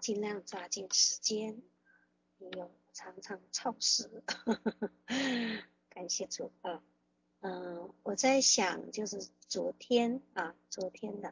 尽量抓紧时间，也有常常超时感谢主啊。我在想就是昨天的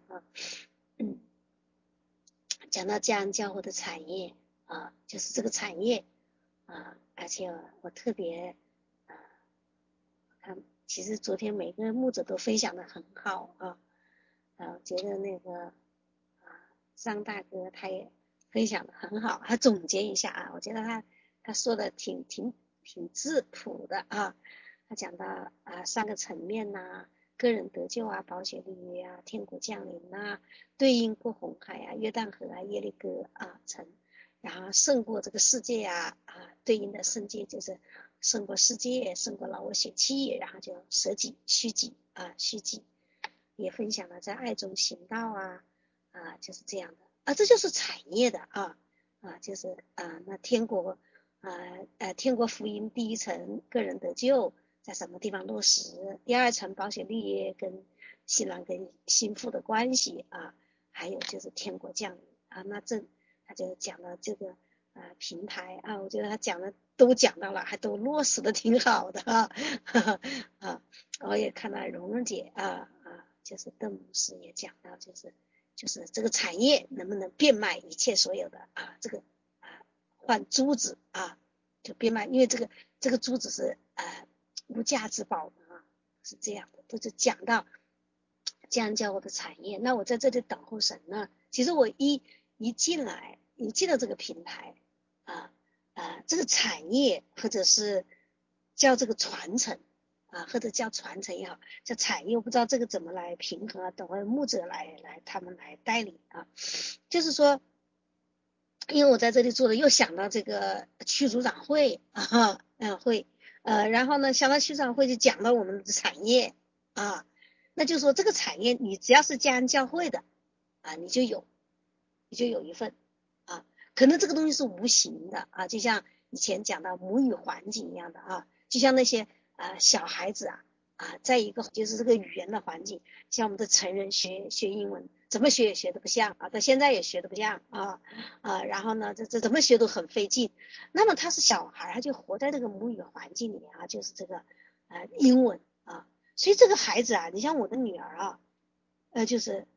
讲到家人教会的产业就是这个产业而且我特别看，其实昨天每个牧者都分享的很好觉得那个张大哥他也分享的很好，他总结一下我觉得他说的挺质朴的他讲到3个层面个人得救保血立约天国降临对应过红海约旦河耶利哥城，然后胜过这个世界对应的圣界就是胜过世界，胜过老我血气，然后就舍己虚己虚己，也分享了在爱中行道就是这样的这就是产业的就是那天国天国福音第一层个人得救在什么地方落实，第2层保险立约跟新郎跟新妇的关系还有就是天国降临那他就讲了这个平台我觉得他讲的都讲到了，还都落实的挺好的我也看到蓉蓉姐就是邓牧师也讲到就是这个产业能不能变卖一切所有的这个换珠子就变卖，因为这个珠子是无价之宝是这样的，都是讲到家人教我的产业。那我在这里等候神呢，其实我一进了这个平台这个产业或者是叫这个传承或者叫传承也好，叫产业，我不知道这个怎么来平衡等会牧者来他们来带领就是说因为我在这里做的又想到这个区组长会会然后呢想到区组长会就讲到我们的产业那就是说这个产业你只要是家人教会的你就有一份可能这个东西是无形的就像以前讲到母语环境一样的就像那些小孩子在一个就是这个语言的环境，像我们的成人学英文怎么学也学得不像到现在也学得不像然后呢这怎么学都很费劲。那么他是小孩，他就活在这个母语环境里面就是这个英文所以这个孩子你像我的女儿就是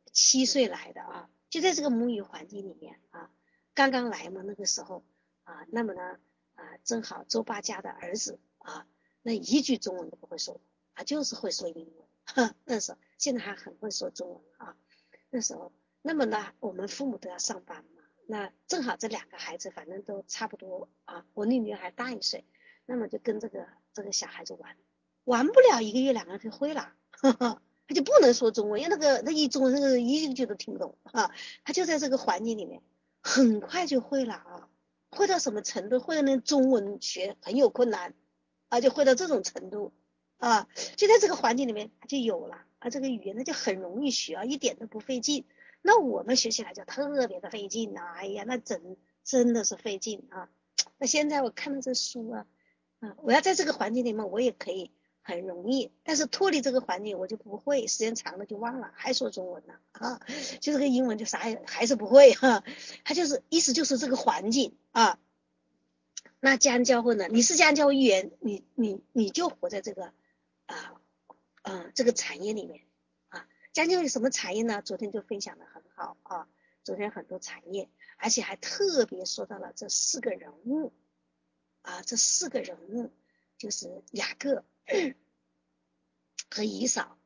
7岁来的就在这个母语环境里面刚刚来嘛，那个时候那么呢正好周爸家的儿子那一句中文都不会说就是会说英文那时候现在还很会说中文那时候那么呢我们父母都要上班嘛，那正好这2个孩子反正都差不多我那女儿还大1岁，那么就跟这个小孩子玩不了1个月2个月就会了他就不能说中文，因为那一中文那个一句都听不懂他就在这个环境里面很快就会了会到什么程度，会到那中文学很有困难就会到这种程度就在这个环境里面他就有了这个语言他就很容易学一点都不费劲。那我们学起来就特别的费劲哎呀那真的是费劲那现在我看到这书我要在这个环境里面我也可以很容易，但是脱离这个环境我就不会，时间长了就忘了，还说中文了就这个英文就啥还是不会他就是意思就是这个环境那家人教会呢，你是家人教会议员，你就活在这个这个产业里面家人教会什么产业呢？昨天就分享的很好昨天很多产业，而且还特别说到了这4个人物这4个人物就是雅各和以扫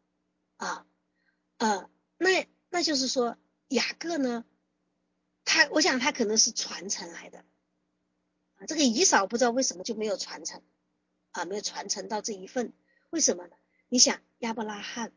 那就是说雅各呢我想他可能是传承来的这个以扫不知道为什么就没有传承没有传承到这一份，为什么呢？你想亚伯拉罕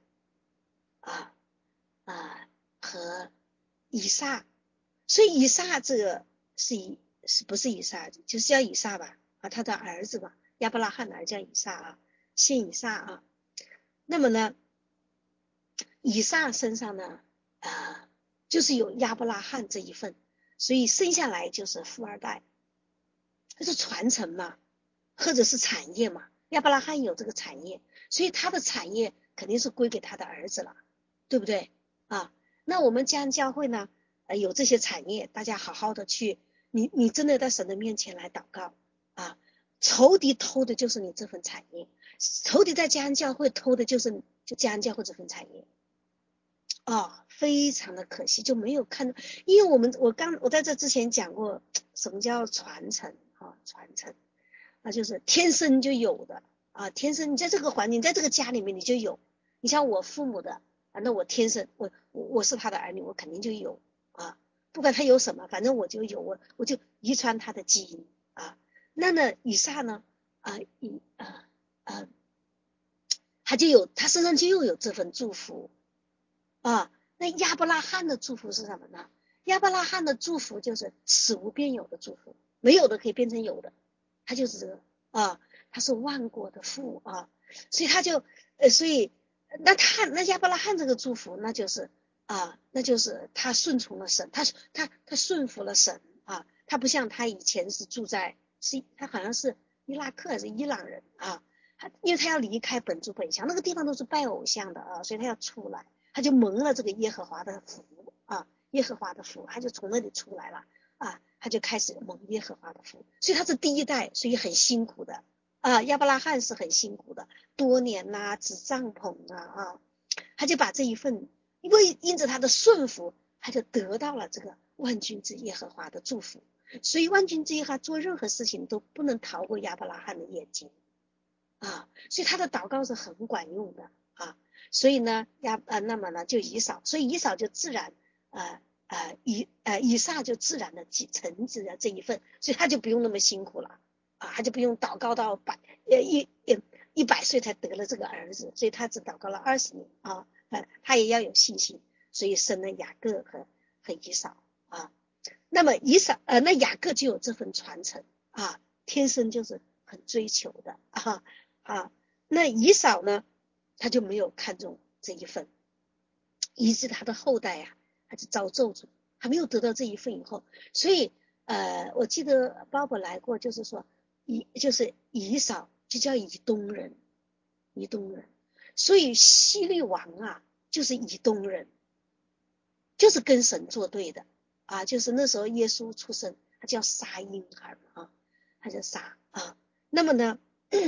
和以撒，所以以撒这个是不是以撒就是叫以撒吧他的儿子吧，亚伯拉罕的儿子叫以撒姓以撒那么呢以撒身上呢就是有亚伯拉罕这一份，所以生下来就是富二代，这是传承嘛，或者是产业嘛，亚伯拉罕有这个产业，所以他的产业肯定是归给他的儿子了，对不对那我们家人教会呢有这些产业，大家好好的去，你真的在神的面前来祷告啊，仇敌偷的就是你这份产业，仇敌在家安教会偷的就是家安教会这份产业。非常的可惜，就没有看到，因为我在这之前讲过什么叫传承传承就是天生就有的天生你在这个环境，在这个家里面你就有，你像我父母的那我天生我是他的儿女，我肯定就有不管他有什么，反正我就有，我就遗传他的基因那么以撒呢他身上就有这份祝福那亚伯拉罕的祝福是什么呢？亚伯拉罕的祝福就是使无变有的祝福，没有的可以变成有的，他就是这个他是万国的父所以他就所以那亚伯拉罕这个祝福，那就是他顺从了神，他顺服了神他不像他以前是他好像是伊拉克还是伊朗人因为他要离开本族本乡，那个地方都是拜偶像的所以他要出来。他就蒙了这个耶和华的福耶和华的福，他就从那里出来了他就开始蒙耶和华的福，所以他是第一代，所以很辛苦的亚伯拉罕是很辛苦的，多年织帐篷他就把这一份，因着他的顺服，他就得到了这个万军之耶和华的祝福，所以万军之耶和华做任何事情都不能逃过亚伯拉罕的眼睛所以他的祷告是很管用的所以呢那么呢就以扫，所以以扫就自然以撒就自然的承继了这一份，所以他就不用那么辛苦了他就不用祷告到100岁才得了这个儿子，所以他只祷告了20年他也要有信心，所以生了雅各和以扫那么那雅各就有这份传承天生就是很追求的那以扫呢他就没有看中这一份，以致他的后代他就遭咒诅，还没有得到这一份以后，所以我记得鲍勃来过，就是说就是以扫就叫以东人，所以希律王就是以东人，就是跟神作对的就是那时候耶稣出生，他叫杀婴孩他叫杀那么呢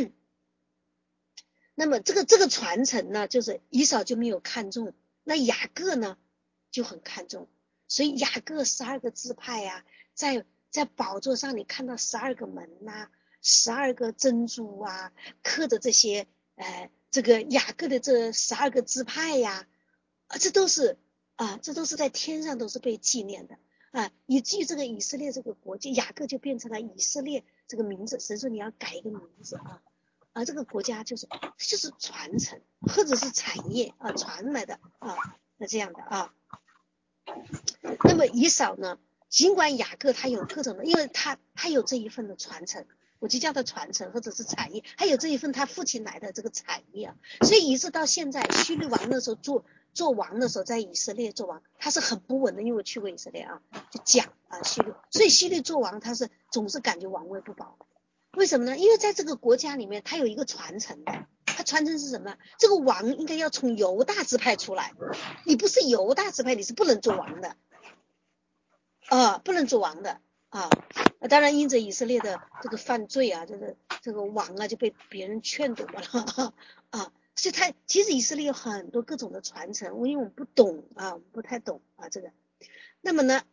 那么这个传承呢，就是以扫就没有看中，那雅各呢就很看重，所以雅各12个支派在宝座上你看到12个门12个珍珠刻的这些这个雅各的这12个支派这都是在天上都是被纪念的以至于这个以色列这个国家，雅各就变成了以色列这个名字，神说你要改一个名字这个国家就是传承或者是产业传来的那这样的那么以扫呢，尽管雅各他有各种的，因为他有这一份的传承，我就叫他传承或者是产业，还有这一份他父亲来的这个产业所以一直到现在希律王的时候做王的时候，在以色列做王他是很不稳的，因为我去过以色列就讲希律，所以希律做王他是总是感觉王位不保。为什么呢？因为在这个国家里面他有一个传承的，他传承是什么？这个王应该要从犹大支派出来，你不是犹大支派你是不能做王的不能做王的当然因着以色列的这个犯罪这个王就被别人劝夺了所以其实以色列有很多各种的传承，因为我们不懂我们不太懂这个。那么呢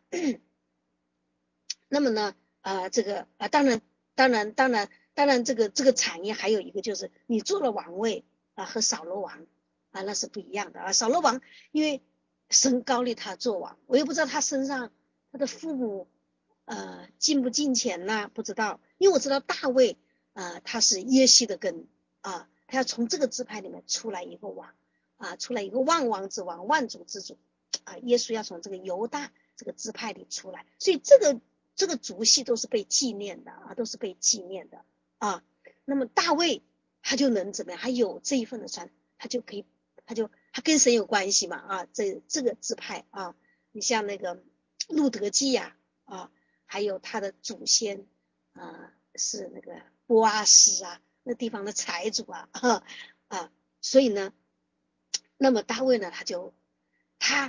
这个当然这个产业还有一个就是你做了王位和扫罗王那是不一样的扫罗王因为神高立他做王，我也不知道他身上他的父母进不进钱不知道，因为我知道大卫他是耶西的根他要从这个支派里面出来一个王出来一个万王之王，万主之主耶稣要从这个犹大这个支派里出来，所以这个族系都是被纪念的都是被纪念的那么大卫他就能怎么样？他有这一份的传，他就可以，他跟神有关系嘛这个支派你像那个路德记还有他的祖先是那个波阿斯那地方的财主所以呢，那么大卫呢他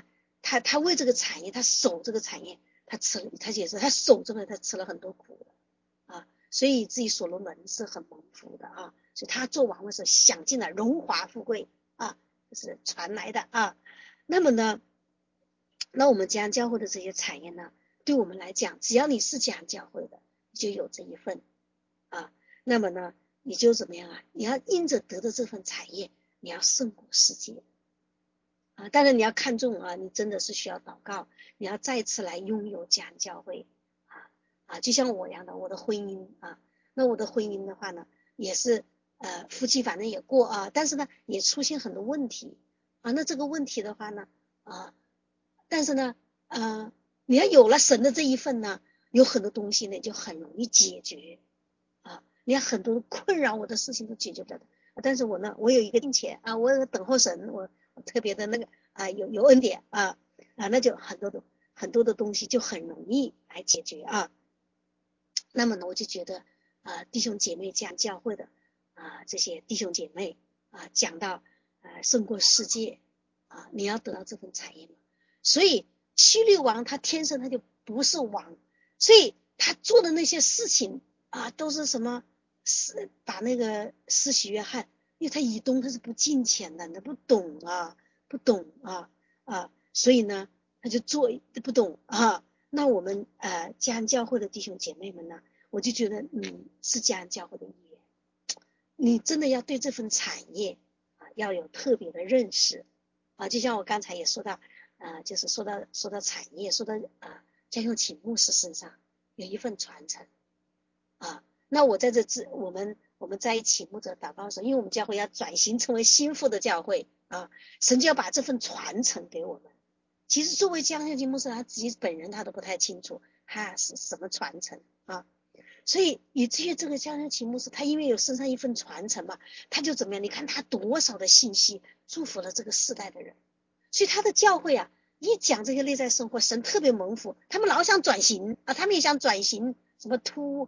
他为这个产业，他守这个产业，他也是他守这个，他吃了很多苦的啊，所以至于所罗门是很蒙福的啊，所以他做王的时候享尽了荣华富贵啊，这是传来的啊。那么呢，那我们家教会的这些产业呢，对我们来讲，只要你是家教会的，你就有这一份啊。那么呢，你就怎么样啊？你要因着得的这份产业，你要胜过世界啊。当然你要看重啊，你真的是需要祷告，你要再次来拥有家教会啊，就像我一样的，我的婚姻啊，那我的婚姻的话呢，也是夫妻反正也过啊，但是呢也出现很多问题啊。那这个问题的话呢啊，但是呢你要有了神的这一份呢，有很多东西呢就很容易解决啊。你看很多困扰我的事情都解决不了的，但是我呢，我有一个金钱啊，我等候神，我特别的那个啊，有恩典啊，那就很多的东西就很容易来解决啊。那么呢，我就觉得弟兄姐妹讲教会的这些弟兄姐妹讲到胜过世界你要得到这份产业嘛。所以希律王他天生他就不是王，所以他做的那些事情都是什么把那个施洗约翰，因为他以东他是不敬虔的，他不懂所以呢他就做不懂那我们嘉安教会的弟兄姐妹们呢，我就觉得是嘉安教会的一员，你真的要对这份产业要有特别的认识就像我刚才也说到就是说到产业，说到家用请牧师身上有一份传承那我在我们在一起牧者祷告的时候，因为我们教会要转型成为心腹的教会神就要把这份传承给我们。其实作为江秀清牧师他自己本人他都不太清楚他是什么传承所以以至于这个江秀清牧师他因为有身上一份传承嘛，他就怎么样，你看他多少的信息祝福了这个世代的人。所以他的教会一讲这些内在生活，神特别蒙福，他们老想转型他们也想转型什么to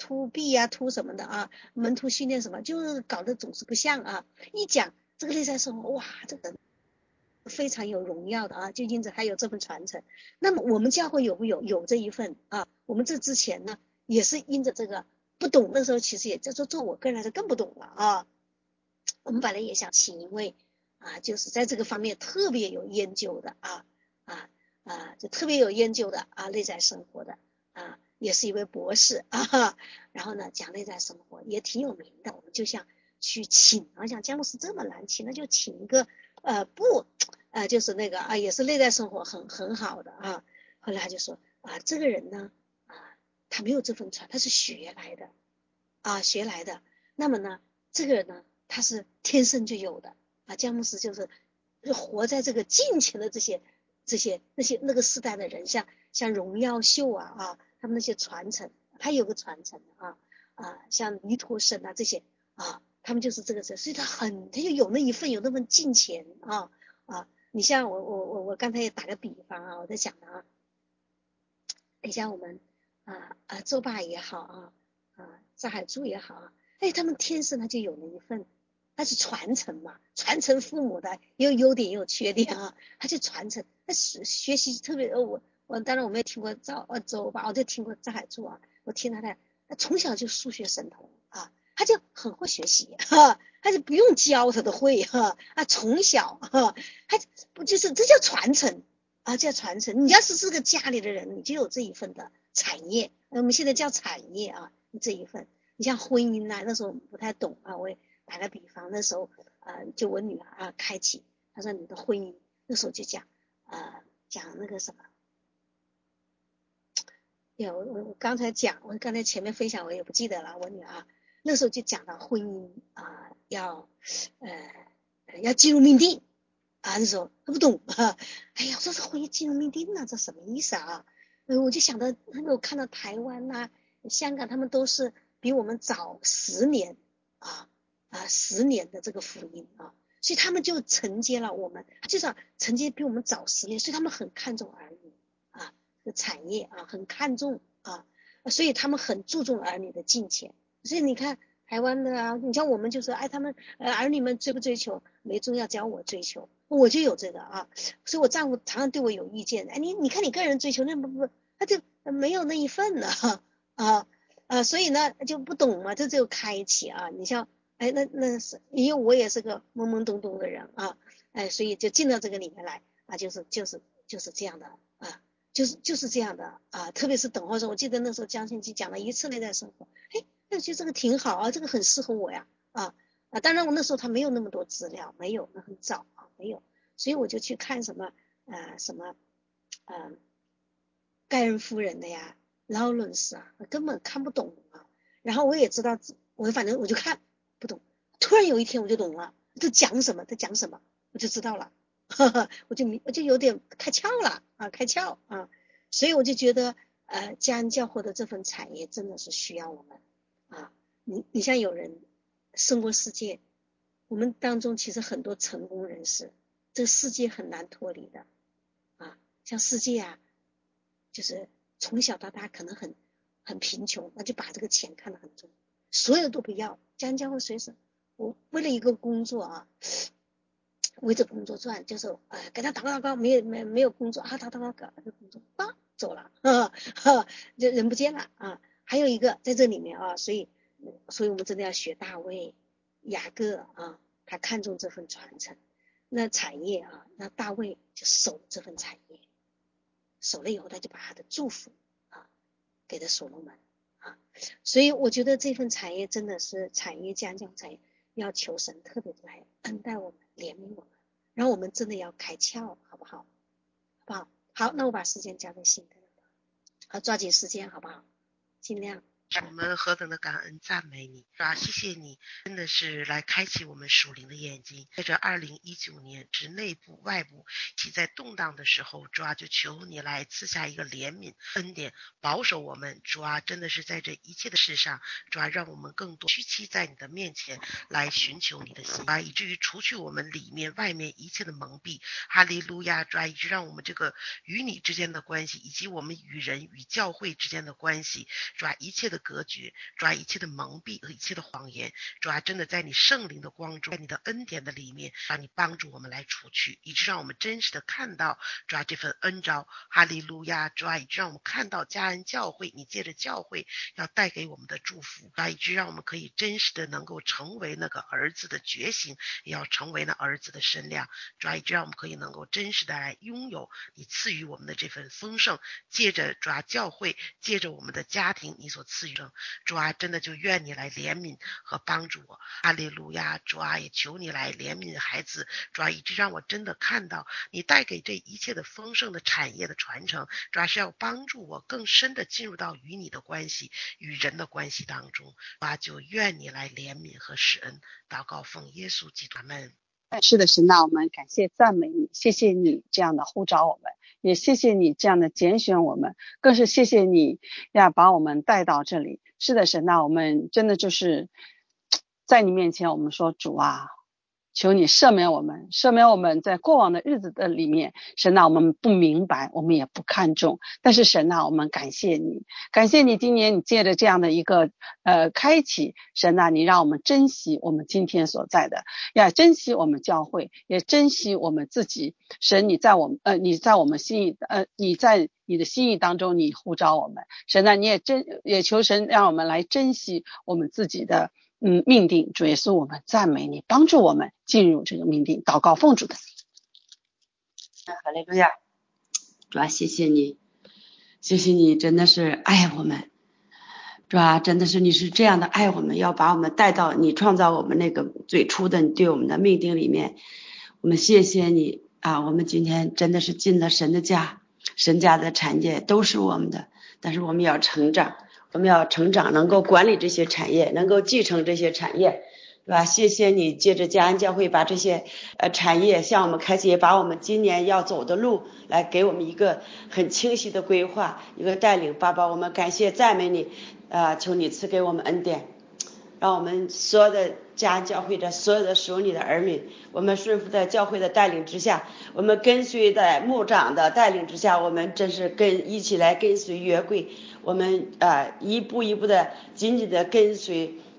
B to 什么的门徒训练什么，就是搞得总是不像一讲这个内在生活，哇，这个非常有荣耀的就因着还有这份传承。那么我们教会有没有这一份我们这之前呢也是因着这个不懂的时候，其实也就是做我个人来说更不懂了我们本来也想请一位就是在这个方面特别有研究的就特别有研究的内在生活的也是一位博士然后呢讲内在生活也挺有名的，我们就像去请像姜牧师这么难请，那就请一个就是那个也是内在生活很好的后来他就说这个人呢他没有这份传，他是学来的那么呢这个人呢他是天生就有的姜牧师就是活在这个近前的那个时代的人，像荣耀秀他们那些传承，还有个传承像尼托生这些他们就是这个所以他就有那份敬虔你像我刚才也打个比方我在想的你像我们周爸也好张海柱也好他们天生他就有了一份，他是传承嘛，传承父母的，也有优点也有缺点他就传承，他学习特别我当然我没有听过周爸，我就听过张海柱我听他从小就数学神童他就很会学习他就不用教他都会从小他不就是这叫传承叫传承。你要是个家里的人，你就有这一份的产业，我们现在叫产业这一份。你像婚姻那时候不太懂我也打个比方，那时候就我女儿开启，她说你的婚姻，那时候就讲那个什么我刚才我刚才前面分享我也不记得了，我女儿那时候就讲到婚姻要进入命定那时候都不懂哎呀，我说婚姻进入命定这什么意思我就想到我看到台湾香港他们都是比我们早10年10年的这个福音所以他们就承接了我们，至少承接比我们早10年，所以他们很看重儿女这个产业很看重所以他们很注重儿女的敬虔。所以你看台湾的啊，你像我们就是，他们儿女们追不追求，没重要，只要我追求，我就有这个啊，所以我丈夫常常对我有意见，你看你个人追求那不，他就没有那一份呢，所以呢就不懂嘛，这就开启啊，你像那是因为我也是个懵懵懂懂的人啊，所以就进到这个里面来啊，就是这样的啊。就是这样的啊，特别是等候时候，我记得那时候江信基讲了一次内在生活，我觉得这个挺好啊，这个很适合我呀，当然我那时候他没有那么多资料，没有，那很早啊，没有，所以我就去看什么盖恩夫人的呀，劳伦斯啊，根本看不懂啊，然后我也知道，反正我就看不懂，突然有一天我就懂了，他讲什么，我就知道了。我就有点开窍了啊，开窍啊，所以我就觉得家恩教会的这份产业真的是需要我们啊。你像有人胜过世界，我们当中其实很多成功人士，这个世界很难脱离的啊。像世界啊，就是从小到大可能很贫穷，那就把这个钱看得很重，所有都不要。家恩教会随时，我为了一个工作啊。围着工作转，就是给他祷告，没有工作啊，祷告这工作走了，就人不见了啊。还有一个在这里面啊，所以我们真的要学大卫、雅各啊，他看重这份传承，那产业啊，那大卫就守这份产业，守了以后他就把他的祝福啊给了所罗门啊，所以我觉得这份产业真的是产业将将产业，要求神特别来恩待我们，怜悯我们。然后我们真的要开窍，好不好？好不好？好，那我把时间交给新的，好，抓紧时间，好不好？尽量。 我们何等的感恩赞美你，是吧？谢谢你，真的是来开启我们属灵的眼睛。在这2019年，是内部外部一起在动荡的时候，主啊，就求你来赐下一个怜悯恩典，保守我们。主啊，真的是在这一切的事上，主啊，让我们更多屈膝在你的面前来寻求你的心啊，以至于除去我们里面外面一切的蒙蔽。哈利路亚！主啊，以致让我们这个与你之间的关系，以及我们与人与教会之间的关系，主啊，一切的隔绝，主啊，一切的蒙蔽和一切的谎言，主啊，真的在你圣灵的光中，在你的恩典的里面，让你帮助我们来除去，以致让我们真实的看到，主啊，这份恩召，哈利路亚！主啊，以致让我们看到家人教会，你借着教会要带给我们的祝福，主啊，以致让我们可以真实的能够成为那个儿子的觉醒，也要成为那儿子的身量，主啊，以致让我们可以能够真实的来拥有你赐予我们的这份丰盛，借着主啊教会，借着我们的家庭，你所赐予的主啊，真的就愿你来怜悯和帮助我，哈利路亚！主啊，也求你来怜悯孩子，主啊，以致让我真的看到你带给这一切的丰盛的产业的传承，主要是要帮助我更深的进入到与你的关系、与人的关系当中，主啊，就愿你来怜悯和施恩，祷告奉耶稣基督，阿们。 是的，神啊，我们感谢赞美你，谢谢你这样的呼召我们，也谢谢你这样的拣选我们，更是谢谢你要把我们带到这里。是的，神啊，我们真的就是在你面前，我们说主啊，求你赦免我们在过往的日子的里面，神啊，我们不明白，我们也不看重，但是神啊，我们感谢你今年你借着这样的一个开启，神啊，你让我们珍惜我们今天所在的，要珍惜我们教会，也珍惜我们自己。神，你在我们心意你在你的心意当中，你呼召我们，神啊，你也求神让我们来珍惜我们自己的命定。主耶稣，我们赞美你，帮助我们进入这个命定。祷告奉主的哈利路亚！主啊，谢谢你，谢谢你，真的是爱我们。主啊，真的是你是这样的爱我们，要把我们带到你创造我们那个最初的你对我们的命定里面。我们谢谢你啊！我们今天真的是进了神的家，神家的产业都是我们的，但是我们要成长，能够管理这些产业，能够继承这些产业，对吧？谢谢你借着家恩教会把这些产业向我们开启，也把我们今年要走的路来给我们一个很清晰的规划，一个带领。爸爸，我们感谢赞美你求你赐给我们恩典，让我们所有的家恩教会的所有的属你的儿女，我们顺服在教会的带领之下，我们跟随在牧长的带领之下，我们真是一起来跟随约柜，我们一步一步的紧紧的跟随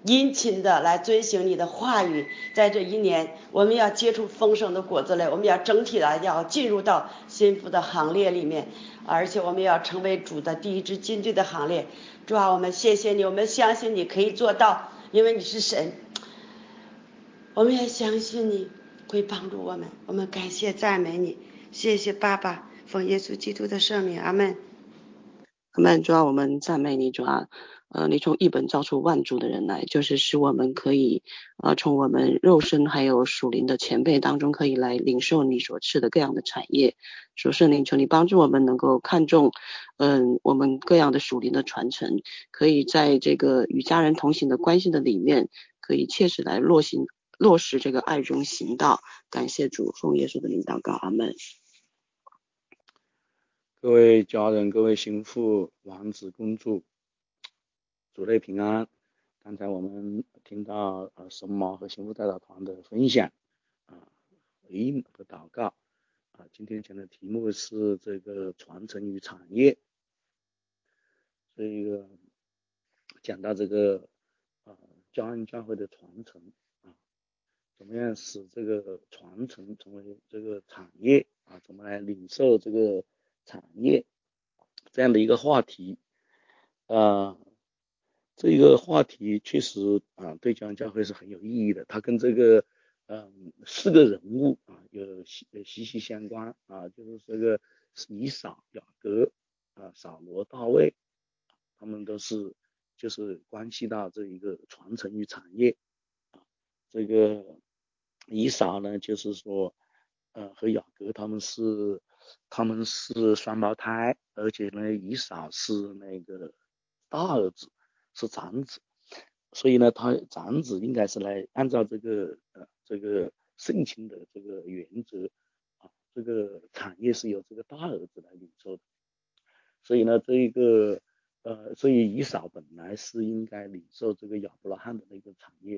殷勤的来遵行你的话语。在这一年，我们要结出丰盛的果子来，我们要整体来要进入到幸福的行列里面，而且我们要成为主的第一支军队的行列。主啊，我们谢谢你，我们相信你可以做到，因为你是神，我们也相信你会帮助我们。我们感谢赞美你，谢谢爸爸，奉耶稣基督的圣名，阿们。 阿们。主啊，我们赞美你。主啊，你从一本造出万族的人来，就是使我们可以从我们肉身还有属灵的前辈当中，可以来领受你所赐的各样的产业。说圣灵，求你帮助我们能够看重我们各样的属灵的传承，可以在这个与家人同行的关系的里面，可以切实来落实这个爱中行道。感谢主，奉耶稣的名祷告，阿们。 各位家人，各位心腹、王子、公主，主内平安。刚才我们听到神毛和心腹代祷团的分享回应和祷告今天讲的题目是这个传承与产业。这个讲到这个教恩教会的传承怎么样使这个传承成为这个产业怎么来领受这个产业这样的一个话题这个话题确实对教恩教会是很有意义的，它跟这个四个人物有息息相关就是这个以扫、雅各扫罗、大卫，他们都是就是关系到这一个传承与产业这个以扫呢，就是说和雅各他们是双胞胎，而且呢以扫是那个大儿子，是长子，所以呢他长子应该是来按照这个圣经的这个原则这个产业是由这个大儿子来领受的，所以呢这一个所以以扫本来是应该领受这个亚伯拉罕的那个产业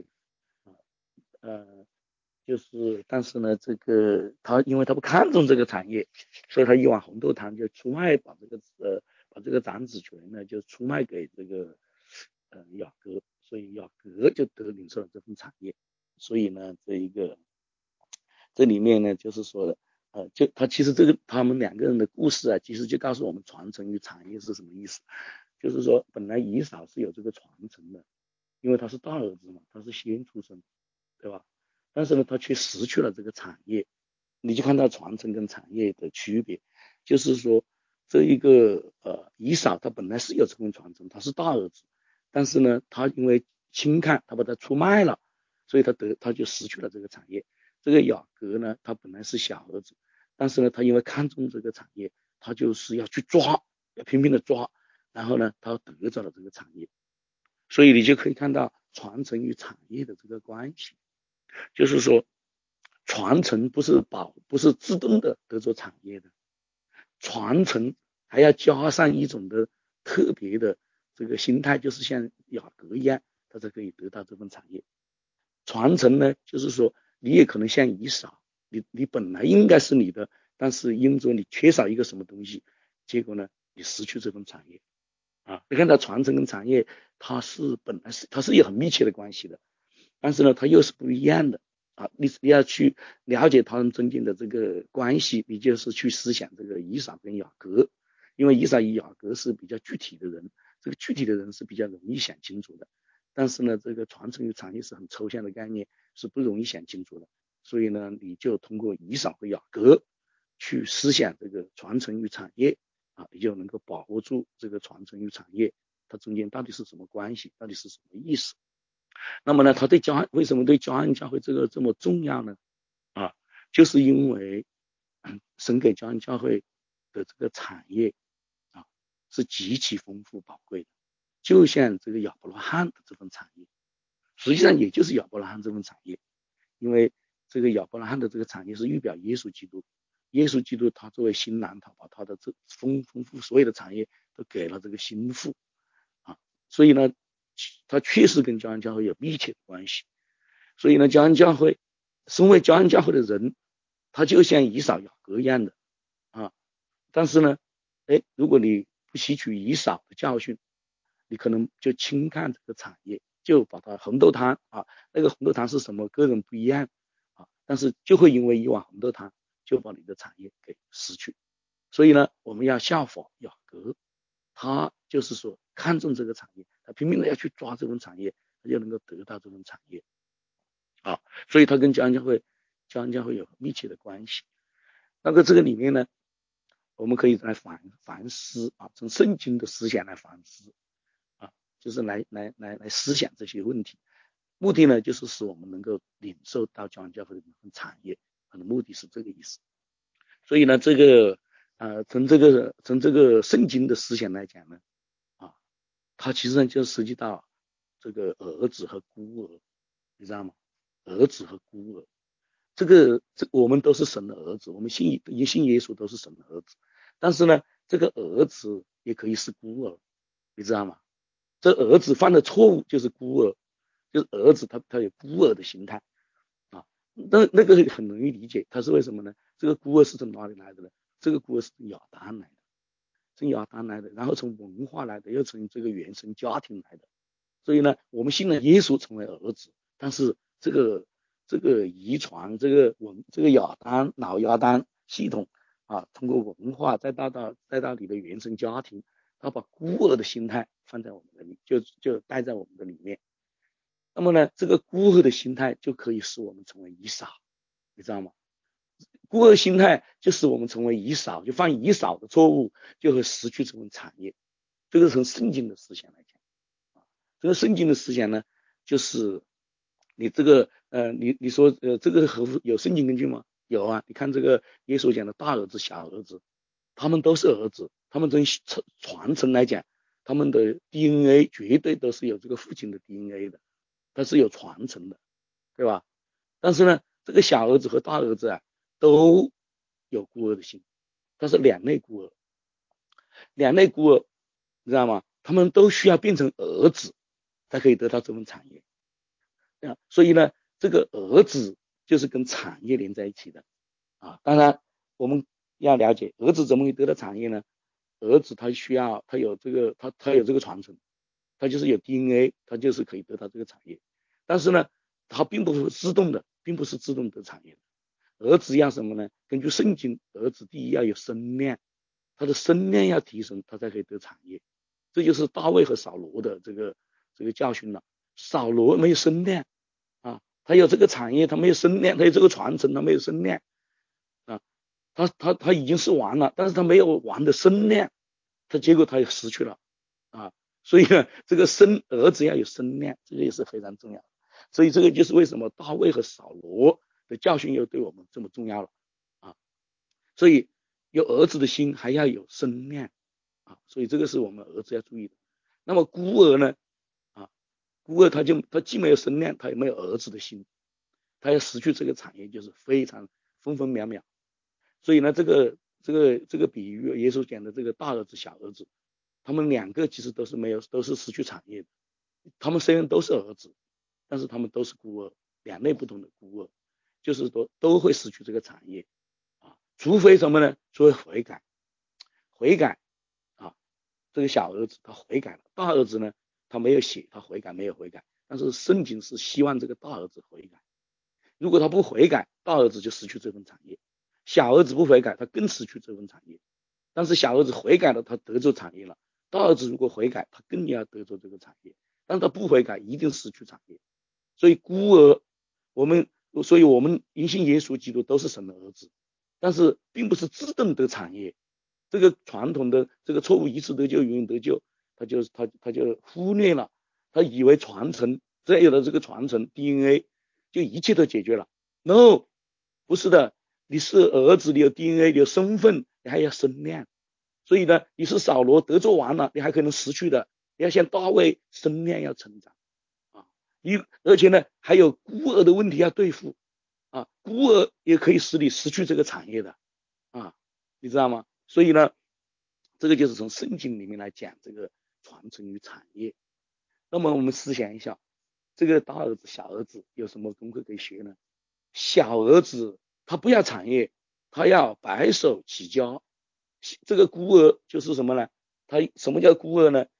就是但是呢这个因为他不看重这个产业，所以他一碗红豆汤就出卖，把这个长子权呢就出卖给这个雅各，所以雅各就领受了这份产业。所以呢这里面呢就是说就其实他们两个人的故事其实就告诉我们传承与产业是什么意思。就是说本来以扫是有这个传承的，因为他是大儿子嘛，他是先出生，对吧？但是呢他却失去了这个产业。你就看到传承跟产业的区别，就是说这一个以扫他本来是有这份传承，他是大儿子，但是呢他因为轻看，他把他出卖了，所以他就失去了这个产业。这个雅各呢，他本来是小儿子，但是呢他因为看重这个产业，他就是要去抓，要拼命的抓，然后呢他得着了这个产业。所以你就可以看到传承与产业的这个关系，就是说传承不是自动的得着产业的，传承还要加上一种的特别的这个心态，就是像雅各一样，他才可以得到这份产业。传承呢，就是说你也可能像以扫，你本来应该是你的，但是因着你缺少一个什么东西，结果呢你失去这份产业你看到传承跟产业它是有很密切的关系的，但是呢它又是不一样的你要去了解他们中间的这个关系，你就是去思想这个以扫跟雅各，因为以扫与雅各是比较具体的人，这个具体的人是比较容易想清楚的，但是呢这个传承与产业是很抽象的概念，是不容易想清楚的，所以呢你就通过以扫和雅各去思想这个传承与产业你就能够把握住这个传承与产业它中间到底是什么关系，到底是什么意思。那么呢他为什么对教恩教会这个这么重要呢就是因为神给教恩教会的这个产业是极其丰富宝贵的，就像这个亚伯拉罕的这份产业，实际上也就是亚伯拉罕这份产业，因为这个亚伯拉罕的这个产业是预表耶稣基督，耶稣基督他作为新郎，他把他的这丰富所有的产业都给了这个心腹所以呢他确实跟教恩教会有密切的关系。所以呢教恩教会身为教恩教会的人，他就像以扫雅各一样的但是呢如果你不吸取以扫的教训，你可能就轻看这个产业， 就把它红豆汤啊，那个红豆汤是什么，个人不一样啊，但是就会因为一碗红豆汤就把你的产业给失去。所以呢，我们要效法雅各，他就是说看重这个产业，他拼命的要去抓这份产业，他就能够得到这份产业啊。所以他跟江教会有密切的关系。那个这个里面呢，我们可以来反思啊，从圣经的思想来反思啊，就是来思想这些问题。目的呢，就是使我们能够领受到教会的产业，可能目的是这个意思。所以呢，这个从这个圣经的思想来讲呢，啊，它其实就涉及到这个儿子和孤儿，你知道吗？儿子和孤儿，这我们都是神的儿子，我们信耶稣都是神的儿子，但是呢，这个儿子也可以是孤儿，你知道吗？这儿子犯的错误就是孤儿，就是儿子他有孤儿的心态啊，那个很容易理解，他是为什么呢？这个孤儿是从哪里来的呢？这个孤儿是从亚当来的，从亚当来的，然后从文化来的，又从这个原生家庭来的。所以呢，我们信了耶稣成为儿子，但是这个遗传，这个老亚当系统啊，通过文化再到你的原生家庭，他把孤儿的心态放在我们的里，就带在我们的里面。那么呢，这个孤儿的心态就可以使我们成为以扫，你知道吗？孤儿心态就使我们成为以扫，就犯以扫的错误，就会失去这种产业。这个从圣经的思想来讲，这个圣经的思想呢，就是你这个你说这个有圣经根据吗？有啊，你看这个耶稣讲的大儿子、小儿子，他们都是儿子，他们从传承来讲，他们的 DNA 绝对都是有这个父亲的 DNA 的，它是有传承的，对吧？但是呢，这个小儿子和大儿子啊，都有孤儿的心，他是两类孤儿，你知道吗？他们都需要变成儿子，才可以得到这份产业啊。所以呢，这个儿子就是跟产业连在一起的啊。当然，我们要了解儿子怎么会得到产业呢？儿子他有这个传承，他就是有 DNA， 他就是可以得到这个产业。但是呢，他并不是自动得产业的。儿子要什么呢？根据圣经，儿子第一要有身量，他的身量要提升，他才可以得产业。这就是大卫和扫罗的这个教训了。扫罗没有身量啊，他有这个产业，他没有身量，他有这个传承，他没有身量啊，他已经是王了，但是他没有王的身量，结果他也失去了啊。所以呢，这个儿子要有身量，这个也是非常重要的。所以这个就是为什么大卫和扫罗的教训又对我们这么重要了啊。所以有儿子的心，还要有身量啊，所以这个是我们儿子要注意的。那么孤儿呢？啊，孤儿他既没有身量，他也没有儿子的心，他要失去这个产业，就是非常分分秒秒。所以呢，这个比喻，耶稣讲的这个大儿子、小儿子，他们两个其实都是失去产业的。他们虽然都是儿子，但是他们都是孤儿，两类不同的孤儿，就是都会失去这个产业啊，除非什么呢？除非悔改啊，这个小儿子他悔改了，大儿子呢他没有写，他悔改没有悔改，但是圣经是希望这个大儿子悔改，如果他不悔改，大儿子就失去这份产业，小儿子不悔改，他更失去这份产业。但是小儿子悔改了，他得着产业了，大儿子如果悔改，他更要得着这个产业，但他不悔改，一定失去产业。所以孤儿，所以我们因信耶稣基督都是神的儿子，但是并不是自动得产业。这个传统的这个错误，一次得救永远得救，他就忽略了，他以为传承，只要有了这个传承 DNA， 就一切都解决了。No， 不是的，你是儿子，你有 DNA， 你有身份，你还要身量。所以呢，你是扫罗得罪完了，你还可能失去的，你要像大卫，身量要成长啊。而且呢，还有孤儿的问题要对付啊，孤儿也可以使你失去这个产业的啊，你知道吗？所以呢，这个就是从圣经里面来讲这个传承与产业。那么我们思想一下，这个大儿子、小儿子有什么功课可以学呢？小儿子他不要产业，他要白手起家。这个孤儿就是什么呢？他什么叫孤儿呢？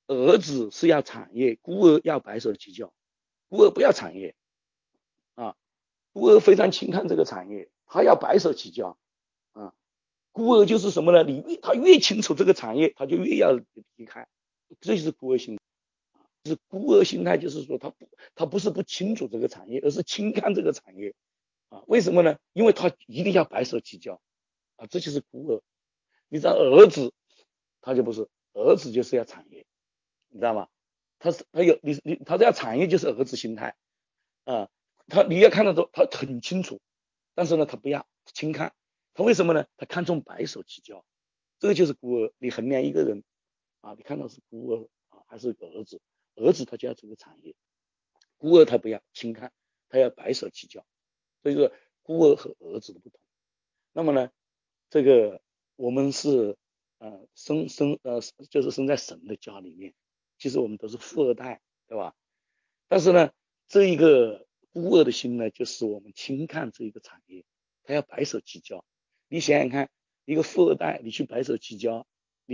儿子是要产业，孤儿要白手起家，孤儿不要产业啊，孤儿非常轻看这个产业，他要白手起家啊。孤儿就是什么呢？他越清楚这个产业，他就越要离开，这就是孤儿心态。是孤儿心态，就是说他不是不清楚这个产业，而是轻看这个产业啊。为什么呢？因为他一定要白手起家啊，这就是孤儿。你知道儿子，他就不是，儿子就是要产业，你知道吗？他要产业就是儿子心态啊。你要看得到，他很清楚，但是呢，他不要轻看，他为什么呢？他看重白手起家，这个就是孤儿。你衡量一个人啊，你看到是孤儿啊还是儿子？儿子他就要这个产业，孤儿他不要轻看，他要白手起家。所以说孤儿和儿子的不同。那么呢，这个我们是就是生在神的家里面，其实我们都是富二代，对吧？但是呢，这一个孤儿的心呢，就使我们轻看这一个产业，他要白手起家。你想想看，一个富二代，你去白手起家，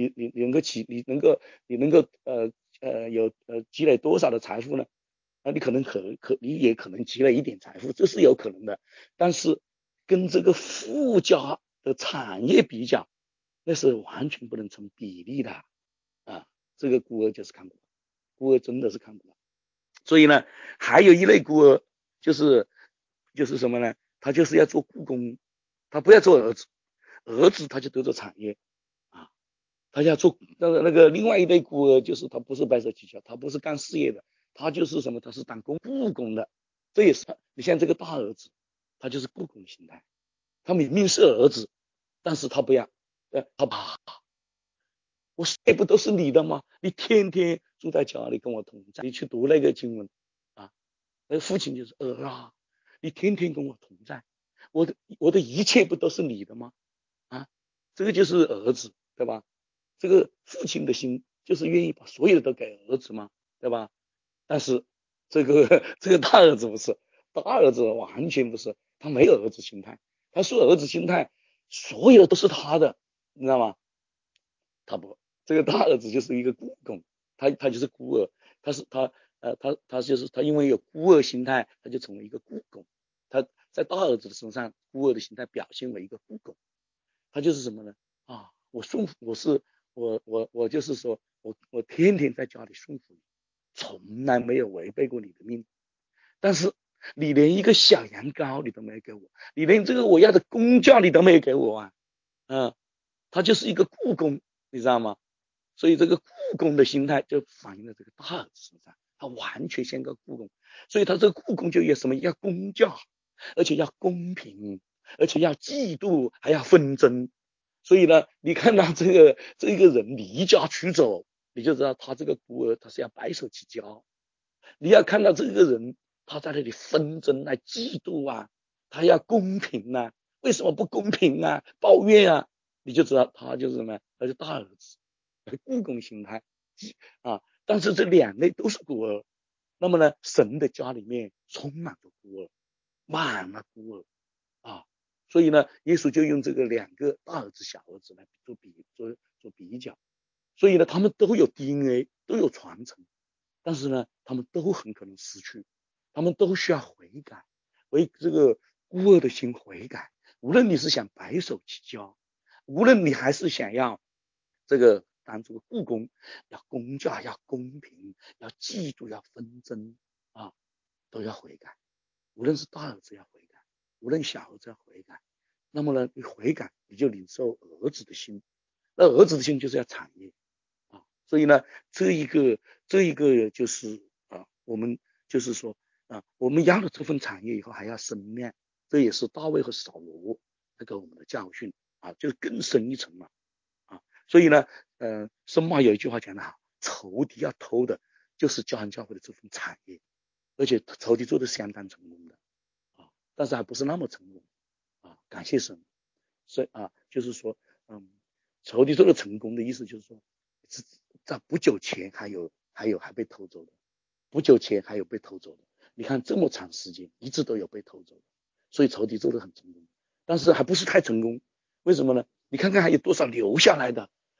你能够积累多少的财富呢？那你可能你也可能积累一点财富，这是有可能的。但是跟这个富家的产业比较，那是完全不能成比例的啊。这个孤儿就是看不到，孤儿真的是看不到。所以呢，还有一类孤儿就是什么呢？他就是要做雇工，他不要做儿子，儿子他就得着产业啊。他要做那个另外一类孤儿，就是他不是白手起家，他不是干事业的，他就是什么？他是当雇工的。这也是你像这个大儿子，他就是雇工心态，他明明是儿子，但是他不要，他怕，我谁不都是你的吗？你天天住在家里跟我同在，你去读那个经文啊，那父亲就是儿啊，你天天跟我同在，我的一切不都是你的吗？啊，这个就是儿子，对吧？这个父亲的心就是愿意把所有的都给儿子嘛，对吧？但是这个大儿子不是，大儿子完全不是，他没有儿子心态，他说儿子心态，所有的都是他的，你知道吗？他不，这个大儿子就是一个孤工，他就是孤儿，他就是他因为有孤儿心态，他就成为一个孤工。他在大儿子的身上，孤儿的心态表现为一个孤工，他就是什么呢？啊，我顺服，我就是说我天天在家里顺服你，从来没有违背过你的命，但是你连一个小羊羔你都没有给我，你连这个我要的工价你都没有给我啊，他就是一个雇工，你知道吗？所以这个雇工的心态就反映在这个大儿子身上，他完全像个雇工，所以他这个雇工就要什么？要工价，而且要公平，而且要嫉妒，还要纷争。所以呢，你看到这个人离家出走，你就知道他这个孤儿他是要白手起家。你要看到这个人他在那里纷争啊、嫉妒啊，他要公平啊，为什么不公平啊？抱怨啊，你就知道他就是什么？他是大儿子，雇工心态啊。但是这两类都是孤儿，那么呢，神的家里面充满着孤儿，满了孤儿啊。所以呢，耶稣就用这个两个大儿子、小儿子来做比较。所以呢，他们都有 DNA，都有传承，但是呢，他们都很可能失去，他们都需要悔改，为这个孤儿的心悔改。无论你是想白手起家，无论你还是想要这个当这个雇工，要工价，要公平，要嫉妒，要纷争啊，都要悔改。无论是大儿子要悔改，无论小儿子要悔改，那么呢，你悔改，你就领受儿子的心，那儿子的心就是要产业啊。所以呢，这一个就是我们就是说我们要了这份产业以后还要生亮，这也是大卫和扫罗那个我们的教训啊，就是更深一层嘛啊。所以呢，申骂有一句话讲得好，仇敌要偷的就是教会教会的这份产业，而且仇敌做的相当成功的但是还不是那么成功感谢神。所以就是说，仇敌做的成功的意思就是说，在不久前还被偷走的，不久前还有被偷走的。你看这么长时间一直都有被偷走的，所以仇敌做的很成功，但是还不是太成功。为什么呢？你看看还有多少留下来的，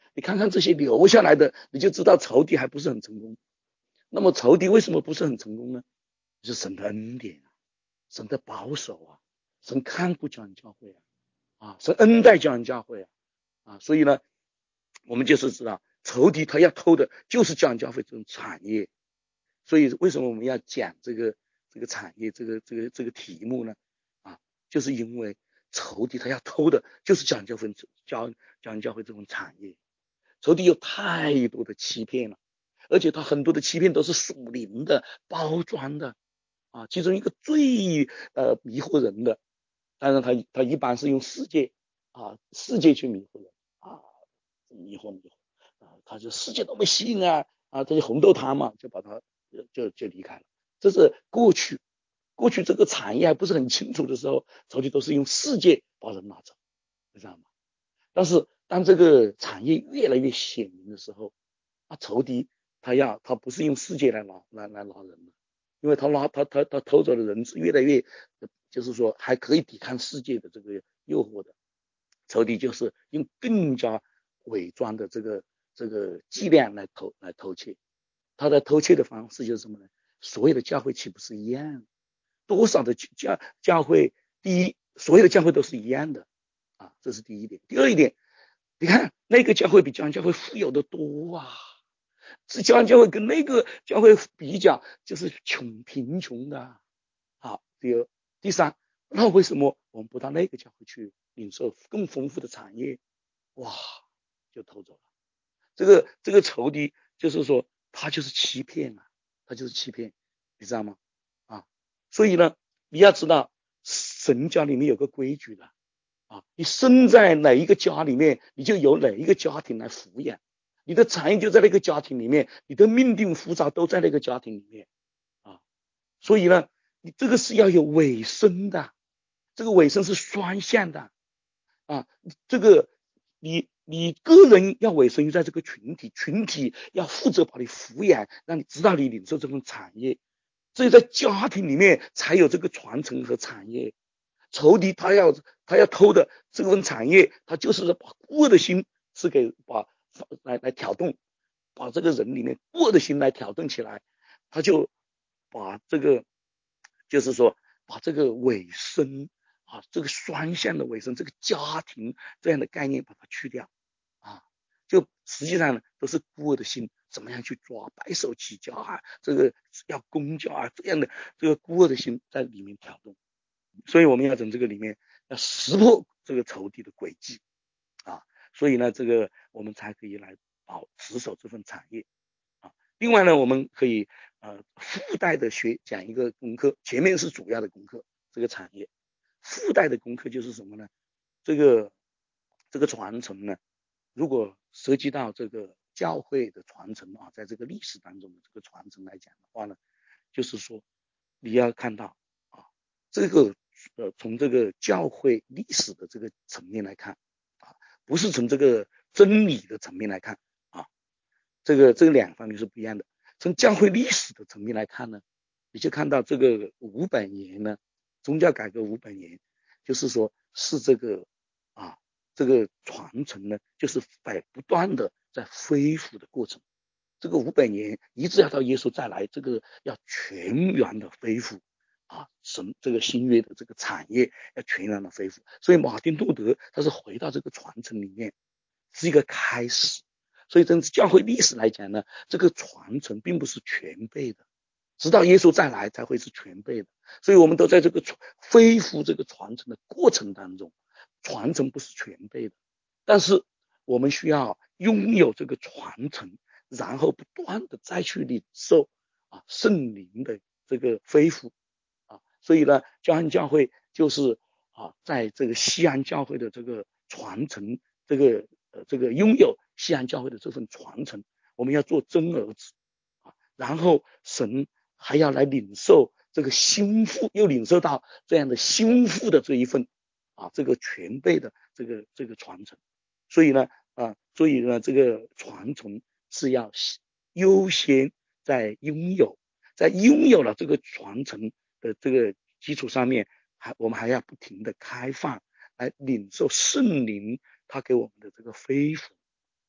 你看看这些留下来的，你就知道仇敌还不是很成功。那么仇敌为什么不是很成功呢？是神的恩典啊，神的保守啊，神看顾教会教会啊，神恩待教会教会啊，所以呢，我们就是知道仇敌他要偷的就是教会这种产业。所以为什么我们要讲这个产业这个题目呢？就是因为仇敌他要偷的就是教会这种产业。仇敌有太多的欺骗了，而且他很多的欺骗都是属灵的包装的其中一个最迷惑人的，当然他一般是用世界去迷惑人迷惑他就世界都没信这些红豆汤嘛，就把他就离开了。这是过去这个产业还不是很清楚的时候，仇敌都是用世界把人拿走，知道吗？但是当这个产业越来越显明的时候，仇敌他不是用世界来拿人了，因为他偷走的人是越来越，就是说还可以抵抗世界的这个诱惑的。仇敌就是用更加伪装的这个伎俩来偷窃。他的偷窃的方式就是什么呢？所有的教会岂不是一样？多少的教会，第一，所有的教会都是一样的这是第一点。第二一点，你看那个教会比教会富有的多这教会跟那个教会比较就是贫穷的第三，那为什么我们不到那个教会去领受更丰富的产业？就偷走了。这个仇敌就是说他就是欺骗他就是欺骗，你知道吗？所以呢，你要知道神家里面有个规矩的你生在哪一个家里面，你就由哪一个家庭来抚养，你的产业就在那个家庭里面，你的命定福兆都在那个家庭里面所以呢，你这个是要有尾声的，这个尾声是双向的这个你个人要委身于在这个群体要负责把你抚养，让你知道你领受这份产业，所以在家庭里面才有这个传承和产业。仇敌他要偷的这份产业，他就是把恶的心是给来挑动，把这个人里面恶的心来挑动起来，他就把这个就是说把这个尾声这个双向的尾声，这个家庭这样的概念把它去掉就实际上呢都是孤儿的心，怎么样去抓，白手起家这个要公教这样的这个孤儿的心在里面挑动。所以我们要从这个里面要识破这个仇敌的诡计所以呢这个我们才可以来持守这份产业另外呢我们可以附带的讲一个功课，前面是主要的功课，这个产业附带的功课就是什么呢？这个传承呢，如果涉及到这个教会的传承在这个历史当中的这个传承来讲的话呢，就是说你要看到这个从这个教会历史的这个层面来看不是从这个真理的层面来看这个两方面是不一样的。从教会历史的层面来看呢，你就看到这个500年呢，宗教改革500年，就是说是这个这个传承呢，就是在不断的在恢复的过程。这个500年一直要到耶稣再来，这个要全然的恢复神这个新约的这个产业要全然的恢复。所以马丁路德他是回到这个传承里面，是一个开始。所以从教会历史来讲呢，这个传承并不是全备的，直到耶稣再来才会是全备的。所以我们都在这个恢复这个传承的过程当中，传承不是全备的，但是我们需要拥有这个传承，然后不断的再去领受圣灵的这个恢复所以呢，教安教会就是在这个西安教会的这个传承，这个拥有西安教会的这份传承，我们要做真儿子然后神还要来领受这个心腹，又领受到这样的心腹的这一份这个全备的这个传承。所以呢这个传承是要优先在拥有，在拥有了这个传承的这个基础上面，我们还要不停的开放来领受圣灵他给我们的这个恢复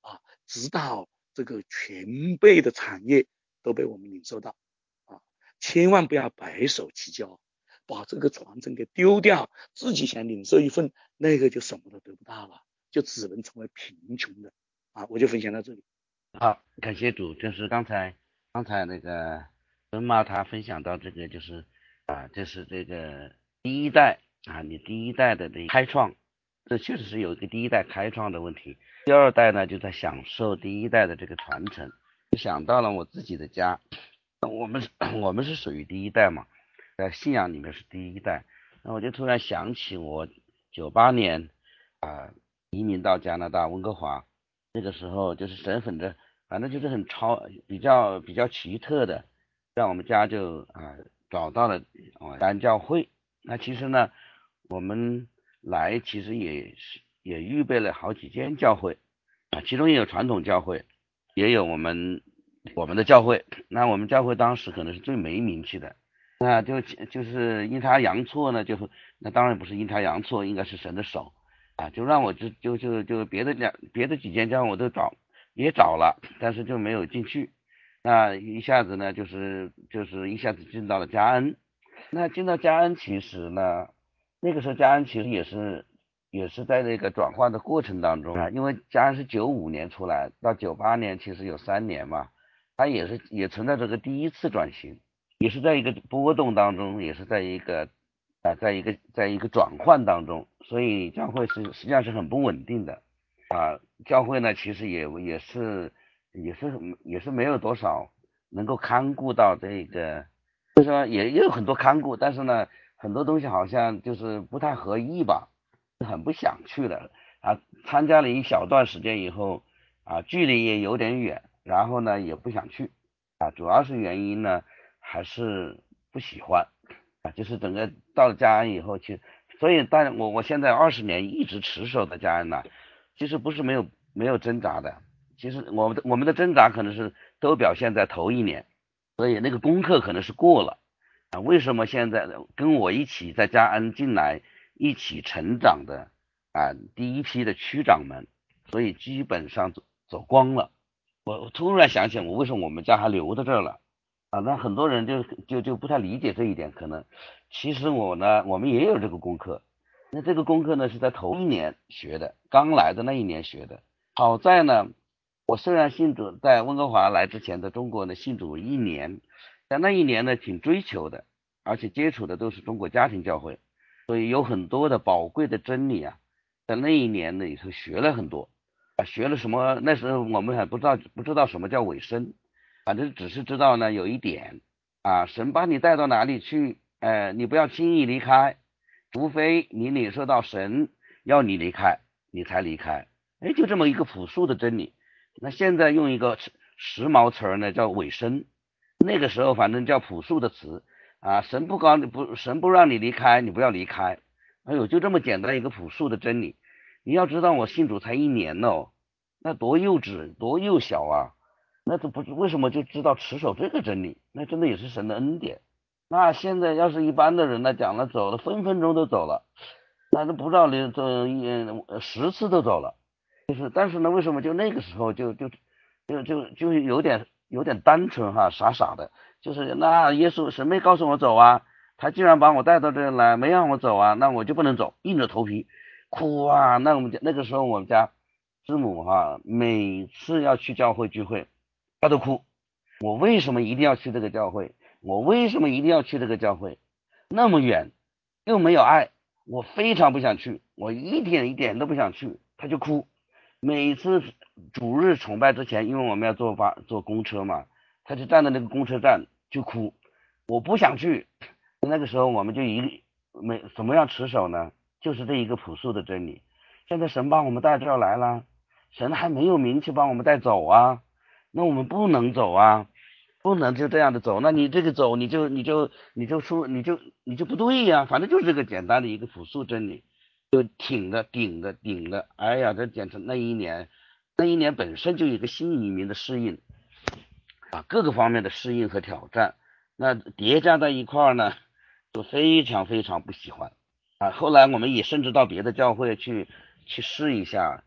直到这个全备的产业都被我们领受到千万不要白手起家，把这个传承给丢掉，自己想领受一份，那个就什么都得不到了，就只能成为贫穷的我就分享到这里。 好，感谢主，就是刚才那个孙妈她分享到这个，就是就是这个第一代你第一代的这开创，这确实是有一个第一代开创的问题。第二代呢就在享受第一代的这个传承，就想到了我自己的家，我们是属于第一代嘛，在信仰里面是第一代。那我就突然想起我98年移民到加拿大温哥华，那个时候就是神反正就是比较奇特的，让我们家就找到了安教会。那其实呢，我们来其实也预备了好几间教会其中也有传统教会，也有我们的教会。那我们教会当时可能是最没名气的，那就是阴差阳错呢，那当然不是阴差阳错，应该是神的手就让我就别的几间教会我都也找了，但是就没有进去。那一下子呢，就是一下子进到了嘉恩。那进到嘉恩，其实呢，那个时候嘉恩其实也是在那个转换的过程当中因为嘉恩是95年出来，到98年其实有3年嘛，它也存在这个第一次转型，也是在一个波动当中，也是在一个在一个转换当中，所以教会实际上是很不稳定的教会呢其实也是没有多少能够看顾到这个，就是说也有很多看顾，但是呢很多东西好像就是不太合意吧，很不想去了参加了一小段时间以后距离也有点远，然后呢也不想去主要是原因呢还是不喜欢就是整个到了嘉安以后所以但我现在20年一直持守在嘉安呢，其实不是没有挣扎的，其实我们的挣扎可能是都表现在头1年，所以那个功课可能是过了为什么现在跟我一起在嘉安进来一起成长的第一批的区长们，所以基本上走光了。我突然想起我为什么我们家还留在这儿了那很多人就不太理解这一点，可能其实我们也有这个功课，那这个功课呢是在头1年学的，刚来的那一年学的。好在呢，我虽然信主，在温哥华来之前的中国呢信主1年，但那一年呢挺追求的，而且接触的都是中国家庭教会，所以有很多的宝贵的真理在那一年呢里头学了很多学了什么？那时候我们还不知道什么叫委身，反正只是知道呢有一点神把你带到哪里去你不要轻易离开，除非你领受到神要你离开你才离开就这么一个朴素的真理。那现在用一个时髦词呢叫委身，那个时候反正叫朴素的词神不让你离开，你不要离开。哎呦，就这么简单一个朴素的真理。你要知道我信主才1年那多幼稚多幼小那这不为什么就知道持守这个真理？那真的也是神的恩典。那现在要是一般的人呢，讲了走了，分分钟都走了，那都不知道10次都走了。但是呢，为什么就那个时候就有点单纯傻傻的，就是那耶稣神没告诉我走他既然把我带到这来，没让我走那我就不能走，硬着头皮哭那那个时候我们家师母每次要去教会聚会，她都哭。我为什么一定要去这个教会？我为什么一定要去这个教会？那么远，又没有爱，我非常不想去，我一点都不想去，她就哭。每次主日崇拜之前，因为我们要坐公车嘛，她就站在那个公车站就哭，我不想去。那个时候我们就怎么样持守呢？就是这一个朴素的真理。现在神帮我们带这儿来了，神还没有名气帮我们带走那我们不能走不能就这样的走。那你这个走你就不对反正就是这个简单的一个朴素真理，就挺着顶着哎呀，这简直那一年本身就有一个新移民的适应各个方面的适应和挑战，那叠加在一块儿呢，就非常非常不喜欢后来我们也甚至到别的教会去试一下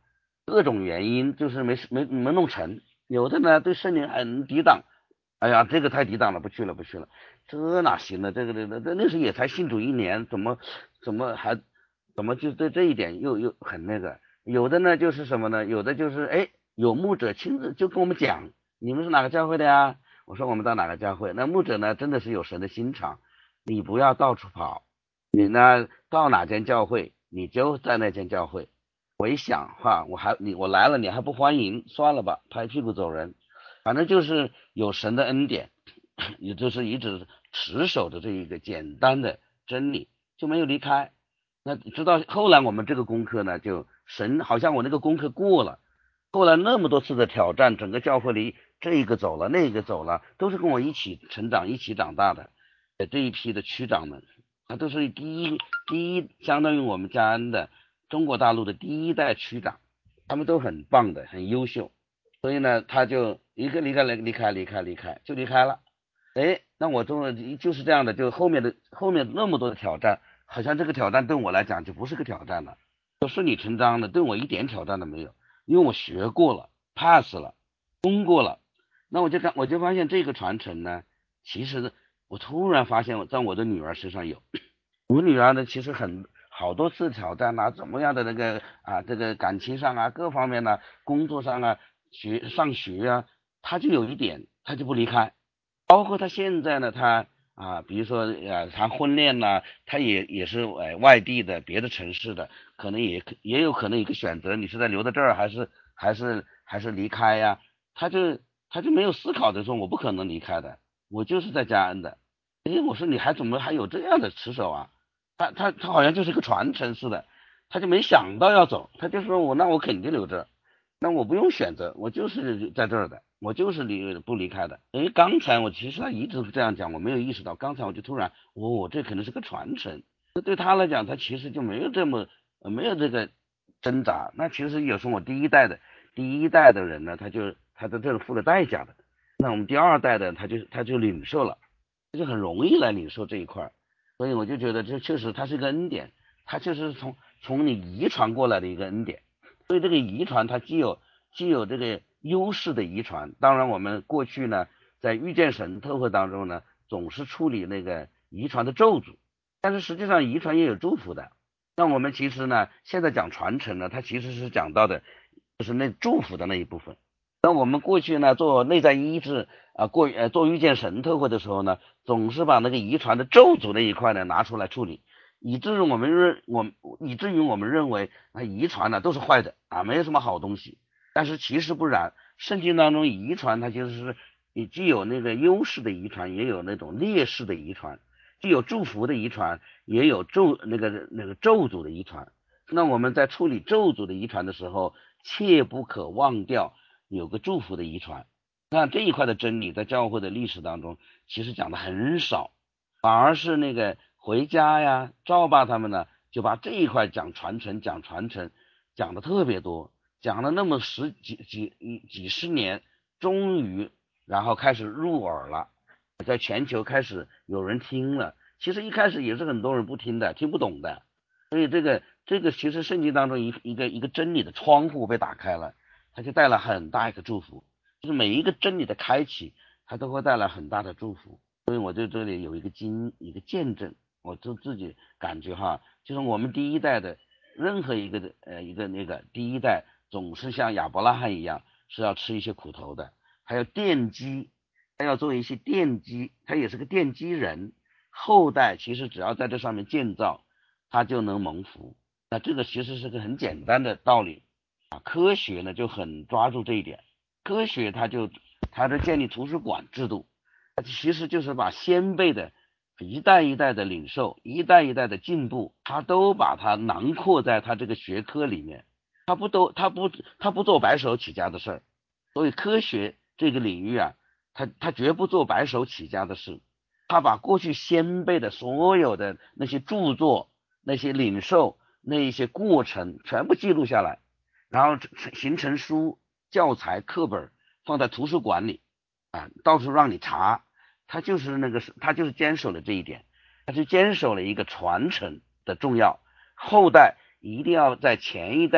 各种原因就是没弄成，有的呢对圣灵很抵挡，哎呀，这个太抵挡了，不去了，这哪行呢？那时候也才信主1年，怎么就这一点又很那个？有的呢就是什么呢？有的就是有牧者亲自就跟我们讲，你们是哪个教会的呀？我说我们到哪个教会？那牧者呢真的是有神的心肠，你不要到处跑，你呢到哪间教会你就在那间教会。我一想哈，我来了你还不欢迎，算了吧，拍屁股走人。反正就是有神的恩典，也就是一直持守着这一个简单的真理，就没有离开。那直到后来我们这个功课呢，就神好像我那个功课过了，后来那么多次的挑战，整个教会里这个走了那个走了，都是跟我一起成长一起长大的这一批的区长们，他都是第一相当于我们家恩的中国大陆的第一代区长，他们都很棒的，很优秀。所以呢，他就一个离开就离开了。那我就是这样的，就后面那么多的挑战，好像这个挑战对我来讲就不是个挑战了，就顺理成章的，对我一点挑战都没有，因为我学过了 ，pass 了，通过了。那我就发现这个传承呢，其实我突然发现在我的女儿身上有，我女儿呢其实好多次挑战啊，怎么样的那个这个感情上啊，各方面呢，工作上啊，上学啊，她就有一点，她就不离开。包括她现在呢，她比如说谈婚恋呢，她也是外地的别的城市的，可能也有可能一个选择，你是在留在这儿还是离开呀？她就没有思考的说我不可能离开的，我就是在家恩的。我说你怎么还有这样的持守啊？他好像就是个传承似的，他就没想到要走，他就说我肯定留着，那我不用选择，我就是在这儿的，我就是不离开的。刚才我其实他一直这样讲，我没有意识到，刚才我就突然，这可能是个传承。那对他来讲，他其实就没有这个挣扎。那其实有时候我第一代的人呢，他在这里付了代价的。那我们第二代的他就领受了，他就很容易来领受这一块。所以我就觉得这确实它是一个恩典，它就是从你遗传过来的一个恩典。所以这个遗传它既有这个优势的遗传，当然我们过去呢在遇见神特会当中呢，总是处理那个遗传的咒诅，但是实际上遗传也有祝福的。那我们其实呢现在讲传承呢，它其实是讲到的就是那祝福的那一部分。那我们过去呢做内在医治做遇见神特会的时候呢，总是把那个遗传的咒诅那一块呢拿出来处理，以至于我们认为遗传呢都是坏的没有什么好东西。但是其实不然，圣经当中遗传它就是你既有那个优势的遗传，也有那种劣势的遗传，既有祝福的遗传，也有那个咒诅的遗传。那我们在处理咒诅的遗传的时候，切不可忘掉有个祝福的遗传。那这一块的真理在教会的历史当中其实讲的很少，反而是那个回家呀赵爸他们呢就把这一块讲传承讲的特别多，讲了那么几十年，终于然后开始入耳了，在全球开始有人听了。其实一开始也是很多人不听的，听不懂的。所以这个其实圣经当中一个真理的窗户被打开了，它就带来很大一个祝福。就是每一个真理的开启，它都会带来很大的祝福。所以我对这里有一个见证，我就自己感觉就是我们第一代的任何一个那个第一代总是像亚伯拉罕一样是要吃一些苦头的，还有奠基，他要做一些奠基，他也是个奠基人，后代其实只要在这上面建造，他就能蒙福。那这个其实是个很简单的道理科学呢就很抓住这一点。科学它的建立图书馆制度，它其实就是把先辈的一代一代的领受，一代一代的进步，它都把它囊括在它这个学科里面。它不做白手起家的事儿，所以科学这个领域它绝不做白手起家的事。它把过去先辈的所有的那些著作、那些领受、那一些过程全部记录下来，然后形成书、教材、课本放在图书馆里到处让你查。他就是坚守了这一点，他就坚守了一个传承的重要，后代一定要在前一代的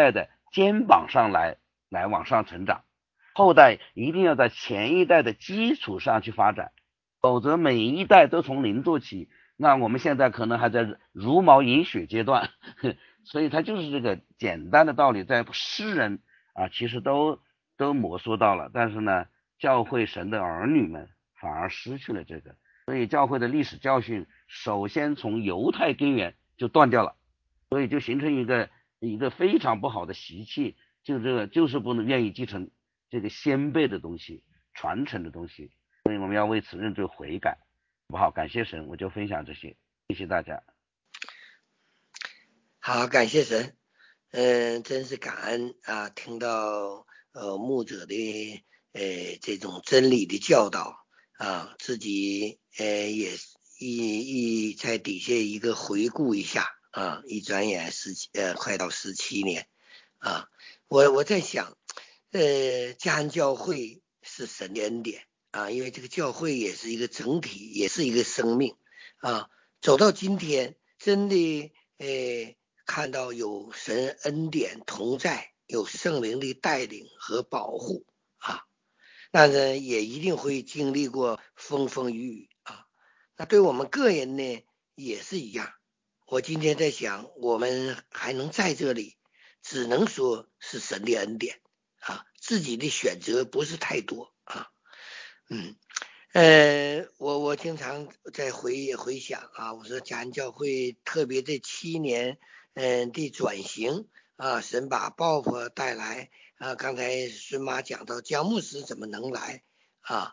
肩膀上来往上成长，后代一定要在前一代的基础上去发展，否则每一代都从零做起，那我们现在可能还在茹毛饮血阶段。所以它就是这个简单的道理，在诗人其实都摩挲到了，但是呢，教会神的儿女们反而失去了这个，所以教会的历史教训首先从犹太根源就断掉了，所以就形成一个非常不好的习气，就是不能愿意继承这个先辈的东西，传承的东西，所以我们要为此认罪悔改，好不好？感谢神，我就分享这些，谢谢大家。 好，感谢神，真是感恩啊！听到牧者的这种真理的教导啊，自己也在底下一个回顾一下啊，一转眼快到17年啊，我在想，嘉恩教会是神的恩典啊，因为这个教会也是一个整体，也是一个生命啊，走到今天，真的看到有神恩典同在，有圣灵的带领和保护啊，但是也一定会经历过风风雨雨啊。那对我们个人呢也是一样。我今天在想，我们还能在这里，只能说是神的恩典啊，自己的选择不是太多啊。我经常在回想啊，我说嘉恩教会特别这7年的转型啊，神把爆破带来啊，刚才孙妈讲到姜牧师怎么能来啊，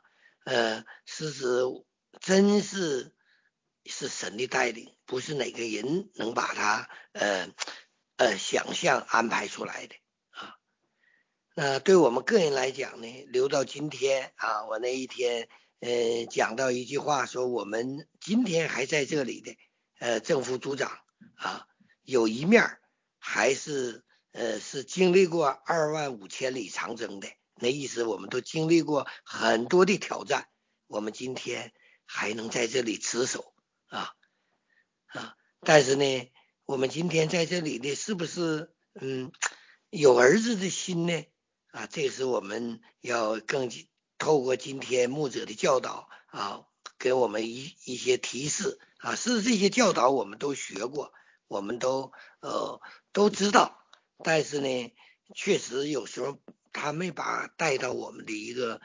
真是神的带领，不是哪个人能把他想象安排出来的啊。那对我们个人来讲呢，留到今天啊，我那一天讲到一句话，说我们今天还在这里的正副组长啊，有一面还是是经历过25000里长征的，那意思我们都经历过很多的挑战，我们今天还能在这里持守啊，但是呢，我们今天在这里的是不是有儿子的心呢？啊，这是我们要更透过今天牧者的教导啊，给我们一些提示啊，是这些教导我们都学过，我们都知道，但是呢，确实有时候他没把带到我们的一个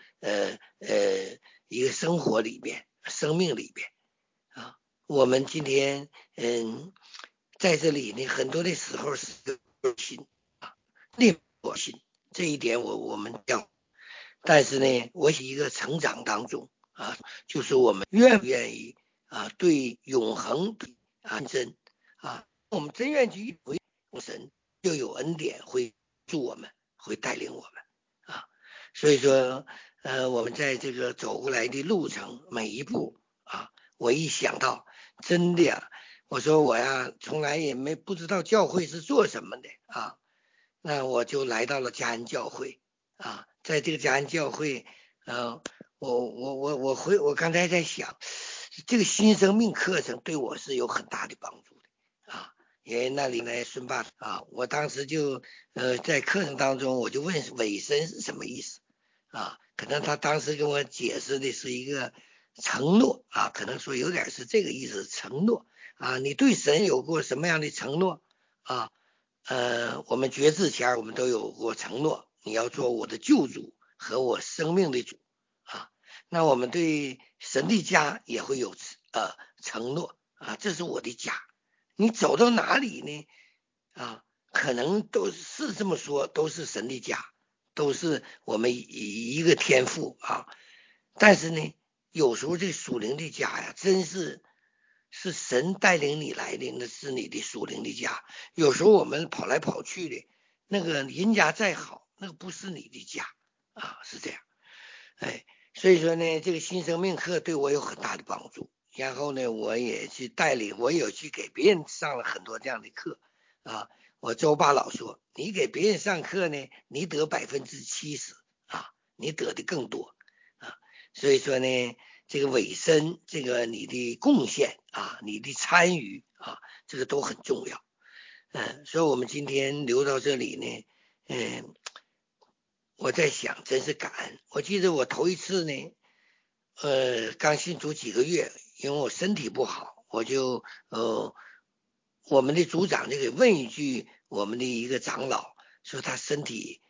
生活里边、生命里边啊。我们今天在这里呢，很多的时候是心啊，另我心。这一点我们要，但是呢，我是一个成长当中啊，就是我们愿不愿意啊，对永恒的真啊，我们真愿去回神，就有恩典会助我们，会带领我们啊。所以说，我们在这个走过来的路程每一步啊，我一想到真的呀，我说我呀，从来也不知道教会是做什么的啊。那我就来到了嘉恩教会啊，在这个嘉恩教会，我刚才在想，这个新生命课程对我是有很大的帮助的啊，因为那里呢，孙爸啊，我当时就在课程当中我就问委身是什么意思啊，可能他当时跟我解释的是一个承诺啊，可能说有点是这个意思，承诺啊，你对神有过什么样的承诺啊？我们决志前我们都有过承诺，你要做我的救主和我生命的主啊。那我们对神的家也会有承诺啊，这是我的家。你走到哪里呢？啊，可能都是这么说，都是神的家，都是我们一个天赋啊。但是呢，有时候这属灵的家呀，真是神带领你来的，那是你的属灵的家。有时候我们跑来跑去的，那个人家再好，那个不是你的家啊，是这样。哎，所以说呢，这个新生命课对我有很大的帮助。然后呢，我也去带领，我也去给别人上了很多这样的课啊。我周爸老说，你给别人上课呢，你得70%啊，你得的更多啊。所以说呢，这个委身，这个你的贡献啊，你的参与啊，这个都很重要。所以我们今天留到这里呢， 我在想真是感恩。我记得我头一次呢刚信主几个月，因为我身体不好，我就我们的组长就给问一句我们的一个长老，说他身体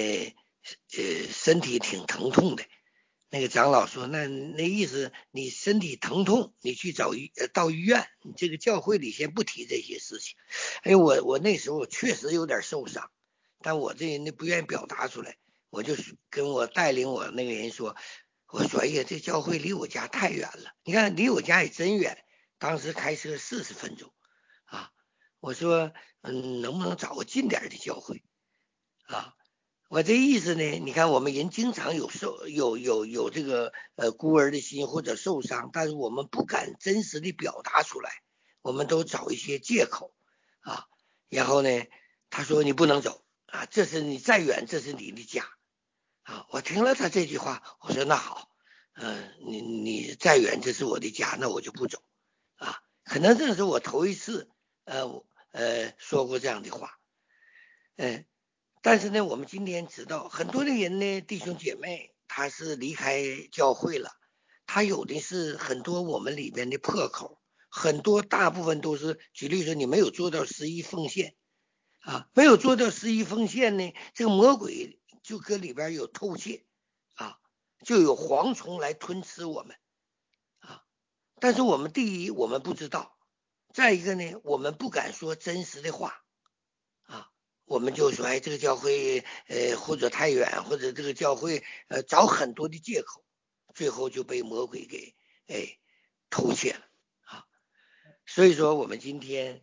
挺疼痛的。那个长老说那意思你身体疼痛你去到医院，你这个教会里先不提这些事情。我那时候确实有点受伤，但我这人呢不愿意表达出来，我就跟我带领我那个人说，我说哎呀这教会离我家太远了，你看离我家也真远，当时开车40分钟啊。我说能不能找个近点的教会啊？我这意思呢，你看我们人经常有这个孤儿的心或者受伤，但是我们不敢真实的表达出来，我们都找一些借口啊。然后呢，他说你不能走啊，这是你再远，这是你的家啊。我听了他这句话，我说那好，你再远，这是我的家，那我就不走啊。可能这是我头一次说过这样的话，但是呢，我们今天知道很多的人呢，弟兄姐妹，他是离开教会了，他有的是很多我们里边的破口，很多大部分都是，举例说你没有做到11奉献啊，没有做到11奉献呢，这个魔鬼就搁里边有偷窃啊，就有蝗虫来吞吃我们啊。但是我们第一，我们不知道，再一个呢，我们不敢说真实的话啊。我们就说哎这个教会或者太远，或者这个教会找很多的借口，最后就被魔鬼给偷窃了啊。所以说我们今天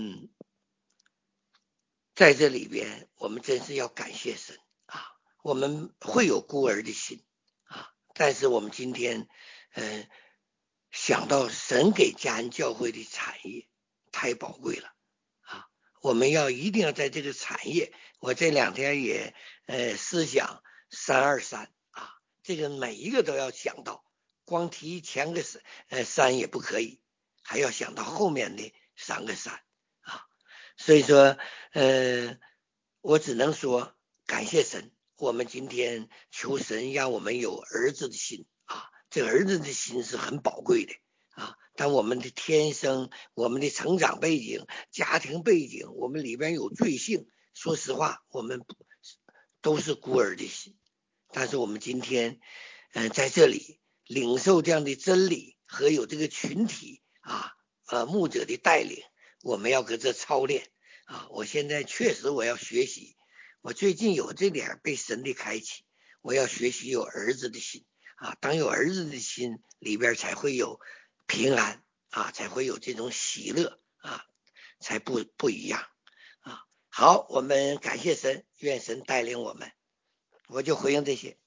在这里边我们真是要感谢神啊。我们会有孤儿的心啊，但是我们今天想到神给嘉恩教会的产业太宝贵了啊，我们一定要在这个产业，我这2天也思想323啊，这个每一个都要想到，光提前个3也不可以，还要想到后面的3个3啊。所以说我只能说感谢神，我们今天求神让我们有儿子的心啊，这个儿子的心是很宝贵的啊。但我们的天生，我们的成长背景、家庭背景，我们里边有罪性，说实话我们都是孤儿的心。但是我们今天在这里领受这样的真理，和有这个群体牧者的带领，我们要搁这操练啊。我现在确实我要学习，我最近有这点被神的开启，我要学习有儿子的心啊。当有儿子的心里边才会有平安啊，才会有这种喜乐啊，才不一样啊。好，我们感谢神，愿神带领我们。我就回应这些。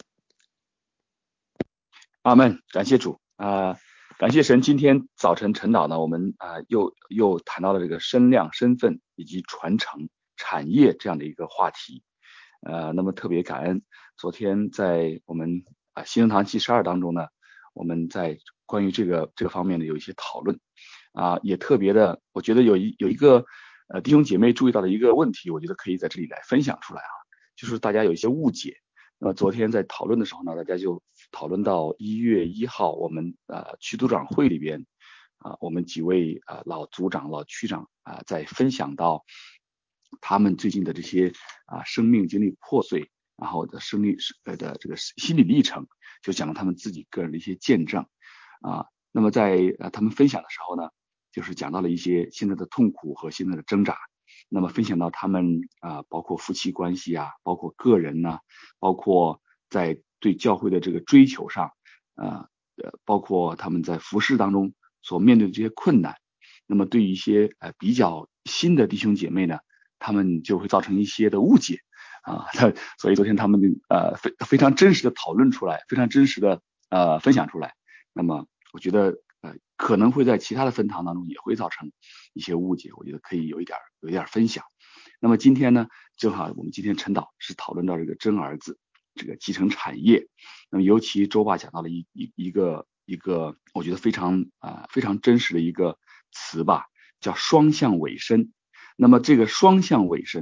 阿们，感谢主感谢神。今天早晨晨祷呢，我们又谈到了这个身量、身份以及传承产业这样的一个话题。那么特别感恩，昨天在我们新生堂72当中呢，我们在关于这个方面呢有一些讨论也特别的，我觉得有一个弟兄姐妹注意到的一个问题，我觉得可以在这里来分享出来就是大家有一些误解。那么昨天在讨论的时候呢，大家就讨论到1月1号我们区组长会里边我们几位老组长、老区长在分享到他们最近的这些生命经历破碎，然后的生命的这个心理历程，就讲了他们自己个人的一些见证那么在他们分享的时候呢，就是讲到了一些现在的痛苦和现在的挣扎。那么分享到他们包括夫妻关系包括个人包括在对教会的这个追求上包括他们在服事当中所面对的这些困难。那么对于一些比较新的弟兄姐妹呢，他们就会造成一些的误解所以昨天他们非常真实的讨论出来，非常真实的分享出来。那么我觉得可能会在其他的分堂当中也会造成一些误解，我觉得可以有一点分享。那么今天呢，正好我们今天晨祷是讨论到这个真儿子这个继承产业。那么尤其周爸讲到了一个我觉得非常真实的一个词吧，叫双向委身。那么这个双向委身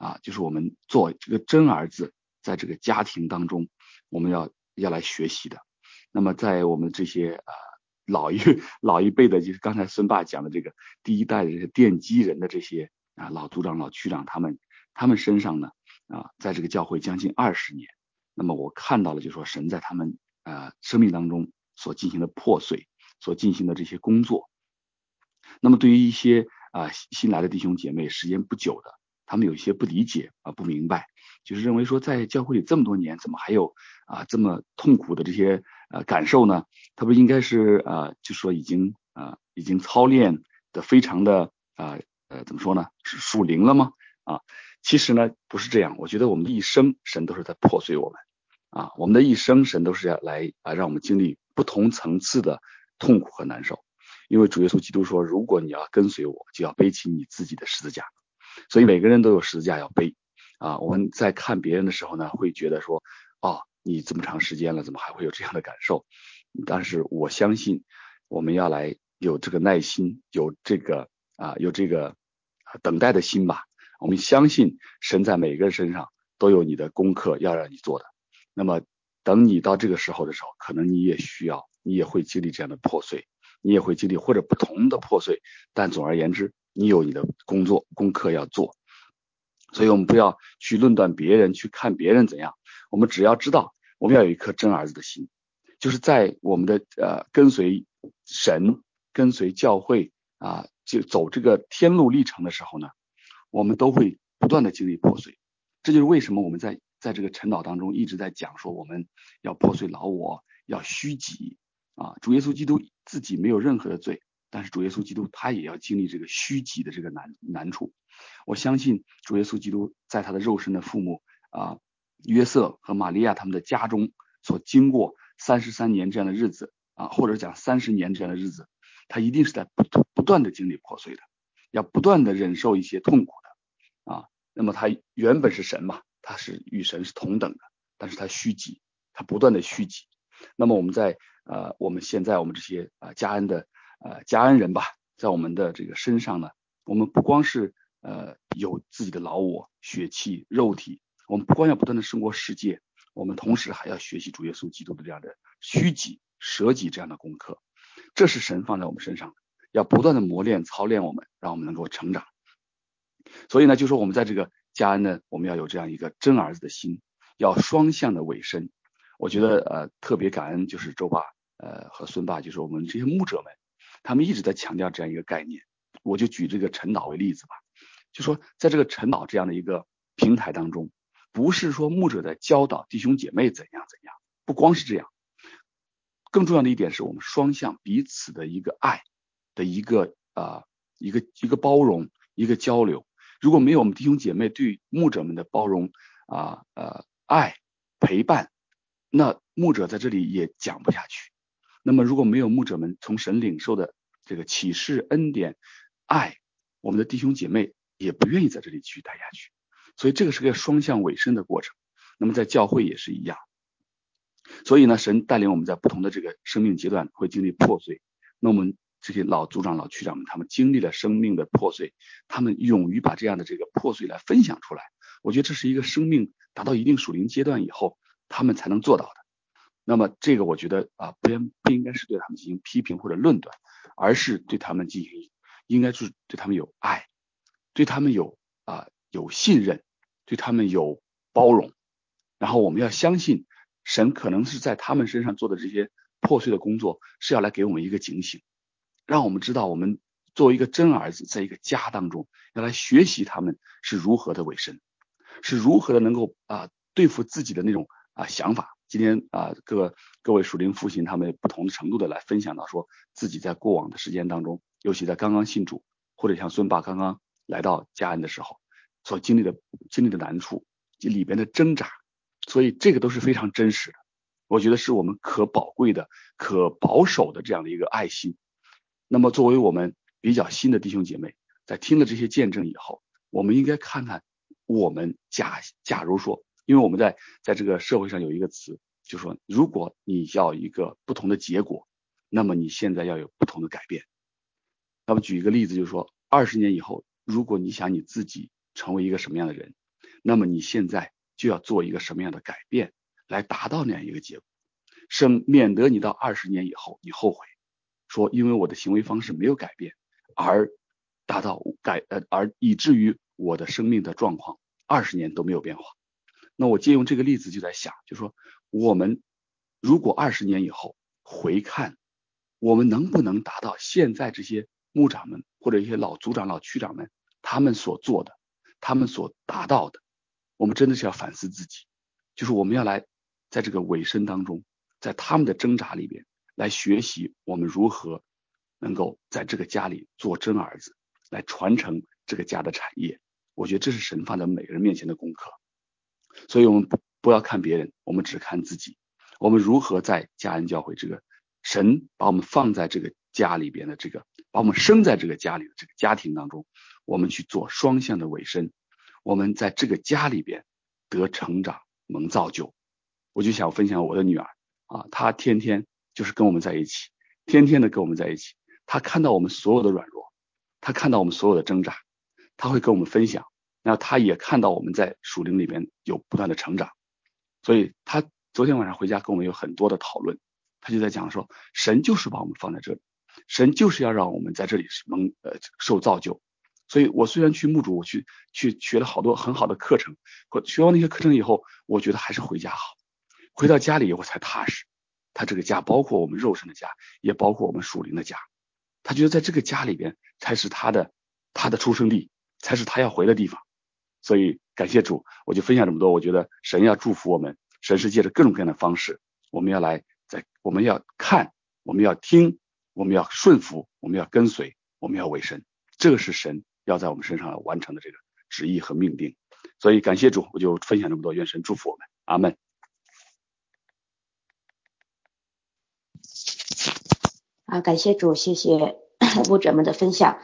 就是我们做这个真儿子，在这个家庭当中，我们要来学习的。那么在我们这些老一辈的，就是刚才孙爸讲的这个第一代的这些奠基人的这些老组长、老区长，他们身上呢在这个教会将近20年，那么我看到了，就是说神在他们生命当中所进行的破碎，所进行的这些工作。那么对于一些新来的弟兄姐妹，时间不久的，他们有一些不理解不明白，就是认为说在教会里这么多年，怎么还有这么痛苦的这些感受呢？他不应该是就说已经操练的非常的怎么说呢？是属灵了吗？其实呢不是这样。我觉得我们的一生，神都是在破碎我们我们的一生，神都是要来让我们经历不同层次的痛苦和难受。因为主耶稣基督说，如果你要跟随我，就要背起你自己的十字架。所以每个人都有十字架要背我们在看别人的时候呢，会觉得说你这么长时间了，怎么还会有这样的感受？但是我相信我们要来有这个耐心，有这个等待的心吧。我们相信神在每个人身上都有你的功课要让你做的。那么等你到这个时候的时候，可能你也会经历这样的破碎，你也会经历或者不同的破碎，但总而言之，你有你的功课要做。所以我们不要去论断别人，去看别人怎样，我们只要知道我们要有一颗真儿子的心，就是在我们的跟随神、跟随教会就走这个天路历程的时候呢，我们都会不断的经历破碎。这就是为什么我们在这个晨祷当中一直在讲说，我们要破碎老我，要虚己主耶稣基督自己没有任何的罪，但是主耶稣基督他也要经历这个虚己的这个难处。我相信主耶稣基督在他的肉身的父母约瑟和玛利亚他们的家中所经过33年这样的日子或者讲30年这样的日子，他一定是在不断的经历破碎的，要不断的忍受一些痛苦的那么他原本是神嘛，他是与神是同等的，但是他虚己，他不断的虚己。那么我们现在我们这些家恩人吧，在我们的这个身上呢，我们不光是有自己的老我、血气、肉体，我们不光要不断的胜过世界，我们同时还要学习主耶稣基督的这样的虚己、舍己这样的功课。这是神放在我们身上的，要不断的磨练、操练我们，让我们能够成长。所以呢，就说我们在这个家恩呢，我们要有这样一个真儿子的心，要双向的委身。我觉得特别感恩就是周爸和孙爸，就是我们这些牧者们，他们一直在强调这样一个概念。我就举这个晨祷为例子吧，就说在这个晨祷这样的一个平台当中，不是说牧者在教导弟兄姐妹怎样，不光是这样，更重要的一点是我们双向彼此的一个爱的一个包容，一个交流。如果没有我们弟兄姐妹对牧者们的包容爱陪伴，那牧者在这里也讲不下去。那么如果没有牧者们从神领受的这个启示、恩典、爱，我们的弟兄姐妹也不愿意在这里继续待下去。所以这个是个双向委身的过程。那么在教会也是一样。所以呢，神带领我们在不同的这个生命阶段会经历破碎。那我们这些老组长、老区长们，他们经历了生命的破碎，他们勇于把这样的这个破碎来分享出来。我觉得这是一个生命达到一定属灵阶段以后，他们才能做到的。那么这个我觉得不应该是对他们进行批评或者论断，而是对他们应该是对他们有爱，对他们有信任，对他们有包容。然后我们要相信神可能是在他们身上做的这些破碎的工作，是要来给我们一个警醒，让我们知道我们作为一个真儿子，在一个家当中，要来学习他们是如何的委身，是如何的能够对付自己的那种想法。今天各位属灵父亲他们不同程度的来分享到说自己在过往的时间当中，尤其在刚刚信主，或者像孙爸刚刚来到家恩的时候所经历的难处里边的挣扎，所以这个都是非常真实的。我觉得是我们可宝贵的、可保守的这样的一个爱心。那么作为我们比较新的弟兄姐妹，在听了这些见证以后，我们应该看看我们假如说，因为我们在这个社会上有一个词，就是说如果你要一个不同的结果，那么你现在要有不同的改变。那么举一个例子，就是说20年以后，如果你想你自己成为一个什么样的人， 那么你现在就要做一个什么样的改变来达到那样一个结果，免得你到20年以后你后悔，说因为我的行为方式没有改变而而以至于我的生命的状况20年都没有变化。那我借用这个例子就在想，就说我们如果20年以后回看，我们能不能达到现在这些牧长们或者一些老组长老区长们他们所做的，他们所达到的，我们真的是要反思自己，就是我们要来在这个委身当中，在他们的挣扎里边来学习我们如何能够在这个家里做真儿子，来传承这个家的产业。我觉得这是神放在每个人面前的功课。所以我们不要看别人，我们只看自己，我们如何在家恩教会这个神把我们放在这个家里边的这个，把我们生在这个家里的这个家庭当中，我们去做双向的委身，我们在这个家里边得成长蒙造就。我就想分享我的女儿啊，她天天就是跟我们在一起，天天的跟我们在一起，她看到我们所有的软弱，她看到我们所有的挣扎，她会跟我们分享，然后她也看到我们在属灵里边有不断的成长，所以她昨天晚上回家跟我们有很多的讨论，她就在讲说，神就是把我们放在这里，神就是要让我们在这里受造就。所以我虽然去牧主，我去学了好多很好的课程，学完那些课程以后，我觉得还是回家好，回到家里以后才踏实。他这个家包括我们肉身的家，也包括我们属灵的家，他觉得在这个家里边才是他的出生地，才是他要回的地方。所以感谢主，我就分享这么多。我觉得神要祝福我们，神是借着各种各样的方式，我们要看，我们要听，我们要顺服，我们要跟随，我们要委身，这个是神要在我们身上完成的这个旨意和命定。所以感谢主，我就分享这么多，愿神祝福我们，阿们。 感谢主，谢谢牧者们的分享。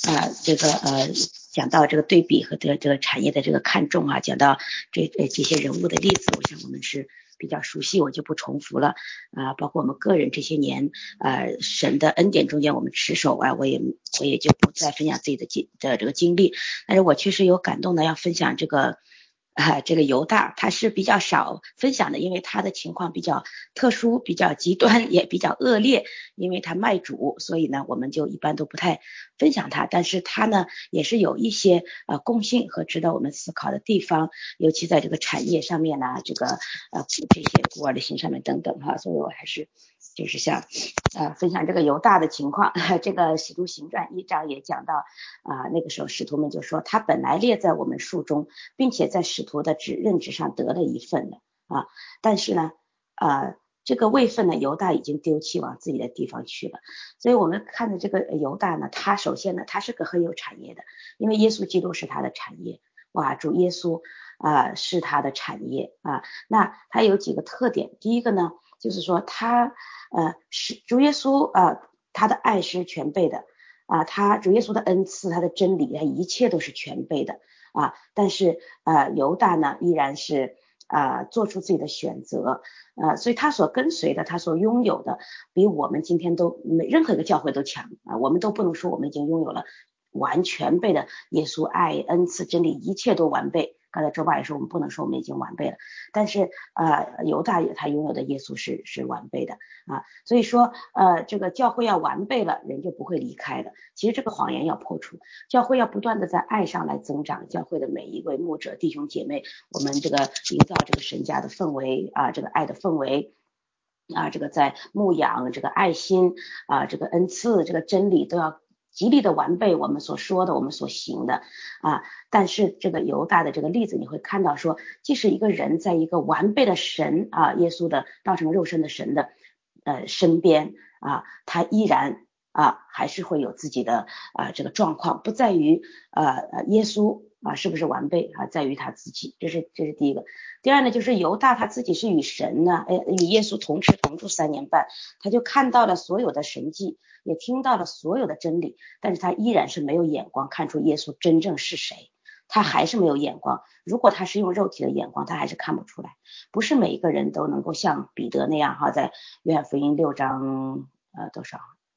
讲到这个对比和这个产业的这个看重啊，讲到这些人物的例子，我想我们是比较熟悉，我就不重复了包括我们个人这些年神的恩典中间我们持守我也就不再分享自己的这个经历，但是我确实有感动的要分享这个犹大，他是比较少分享的，因为他的情况比较特殊，比较极端，也比较恶劣，因为他卖主，所以呢我们就一般都不太分享他，但是他呢也是有一些共性和值得我们思考的地方，尤其在这个产业上面呢，这些孤儿的心上面等等所以我还是就是想分享这个犹大的情况。这个使徒行传1章也讲到那个时候使徒们就说，他本来列在我们数中，并且在使徒的任职上得了一份的但是呢这个位分呢犹大已经丢弃往自己的地方去了。所以我们看的这个犹大呢，他首先呢他是个很有产业的，因为耶稣基督是他的产业，主耶稣是他的产业那他有几个特点，第一个呢就是说他是主耶稣他的爱是全备的主耶稣的恩赐，他的真理一切都是全备的但是犹大呢依然是做出自己的选择所以他所跟随的，他所拥有的比我们今天都任何一个教会都强我们都不能说我们已经拥有了完全备的耶稣爱恩赐真理，一切都完备。刚才周爸也说我们不能说我们已经完备了，但是犹大他拥有的耶稣是完备的所以说这个教会要完备了，人就不会离开的。其实这个谎言要破除，教会要不断的在爱上来增长，教会的每一位牧者弟兄姐妹，我们这个营造这个神家的氛围这个爱的氛围这个在牧养这个爱心这个恩赐这个真理都要极力的完备我们所说的我们所行的但是这个犹大的这个例子你会看到说，即使一个人在一个完备的神耶稣的道成肉身的神的身边他依然还是会有自己的这个状况，不在于耶稣是不是完备在于他自己，这是第一个。第二呢，就是犹大他自己是与神呢与耶稣同吃同住3年半，他就看到了所有的神迹，也听到了所有的真理，但是他依然是没有眼光看出耶稣真正是谁，他还是没有眼光。如果他是用肉体的眼光，他还是看不出来。不是每一个人都能够像彼得那样在约翰福音6章多少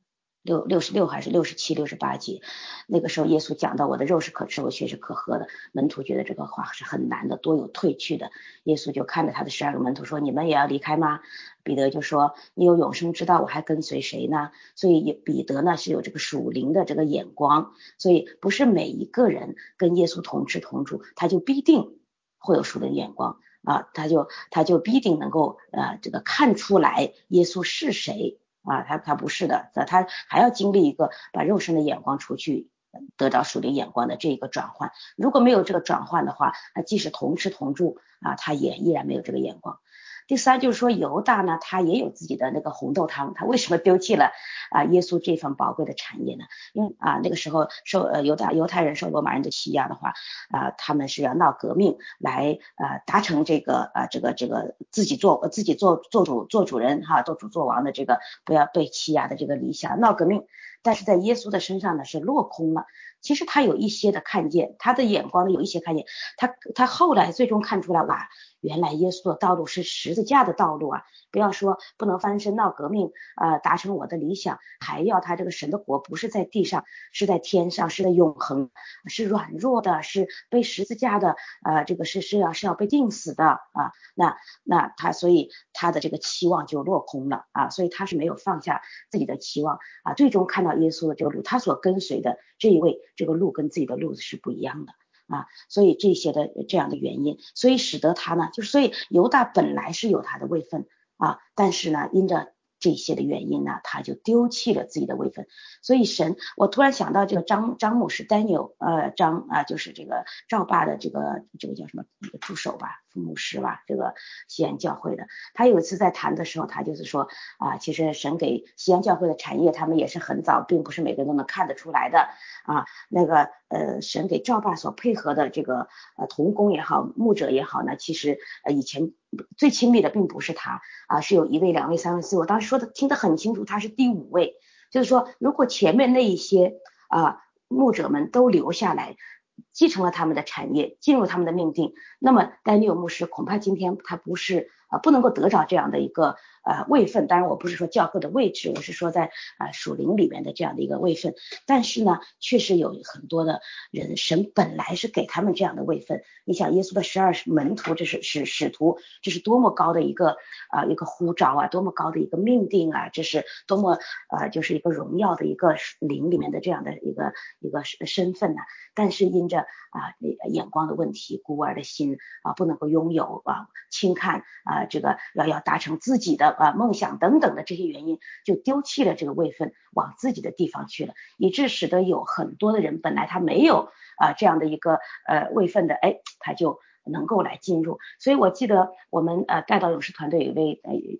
66还是67、68节，那个时候耶稣讲到我的肉是可吃，我血是可喝的，门徒觉得这个话是很难的，多有退去的。耶稣就看着他的12个门徒说，你们也要离开吗？彼得就说，你有永生之道，我还跟随谁呢？所以彼得呢是有这个属灵的这个眼光，所以不是每一个人跟耶稣同吃同住，他就必定会有属灵眼光啊，他就必定能够这个看出来耶稣是谁啊，他不是的，他还要经历一个把肉身的眼光除去，得到属灵眼光的这一个转换。如果没有这个转换的话，那即使同吃同住啊，他也依然没有这个眼光。第三就是说犹大呢，他也有自己的那个红豆汤，他为什么丢弃了耶稣这份宝贵的产业呢？因为那个时候犹太人受罗马人的欺压的话他们是要闹革命来达成这个自己做主人哈，做王的这个不要被欺压的这个理想，闹革命。但是在耶稣的身上呢是落空了。其实他有一些的看见，他的眼光呢有一些看见，他后来最终看出来，哇，原来耶稣的道路是十字架的道路啊！不要说不能翻身闹革命达成我的理想，还要他这个神的国不是在地上，是在天上，是在永恒，是软弱的，是被十字架的这个是要被钉死的啊！那他所以他的这个期望就落空了啊！所以他是没有放下自己的期望啊，最终看到耶稣的这个路，他所跟随的这一位这个路跟自己的路是不一样的啊，所以这些的这样的原因，所以使得他呢，所以犹大本来是有他的位分啊，但是呢，因着这些的原因呢，他就丢弃了自己的位分。所以我突然想到这个张牧师 Daniel 就是这个赵爸的这个叫什么助手吧，副牧师吧，这个西安教会的，他有一次在谈的时候，他就是说其实神给西安教会的产业，他们也是很早，并不是每个人都能看得出来的啊。那个神给赵爸所配合的这个同工也好，牧者也好呢，其实以前最亲密的并不是他是有1位、2位、3位、4位，我当时说的听得很清楚，他是第5位。就是说如果前面那一些牧者们都留下来继承了他们的产业，进入他们的命定，那么丹尼尔牧师恐怕今天他不能够得着这样的一个位分。当然我不是说教会的位置，我是说在属灵里面的这样的一个位分。但是呢，确实有很多的人，神本来是给他们这样的位分。你想耶稣的12门徒，这是使徒，这是多么高的一个呼召啊，多么高的一个命定啊，这是多么就是一个荣耀的一个灵里面的这样的一个身份啊。但是因着眼光的问题，孤儿的心不能够拥有轻看这个要达成自己的梦想等等的这些原因，就丢弃了这个位分，往自己的地方去了，以致使得有很多的人本来他没有这样的一个位分的，他就能够来进入。所以我记得我们带到勇士团队有一位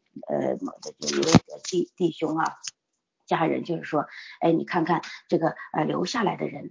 弟兄家人，就是说你看看这个留下来的人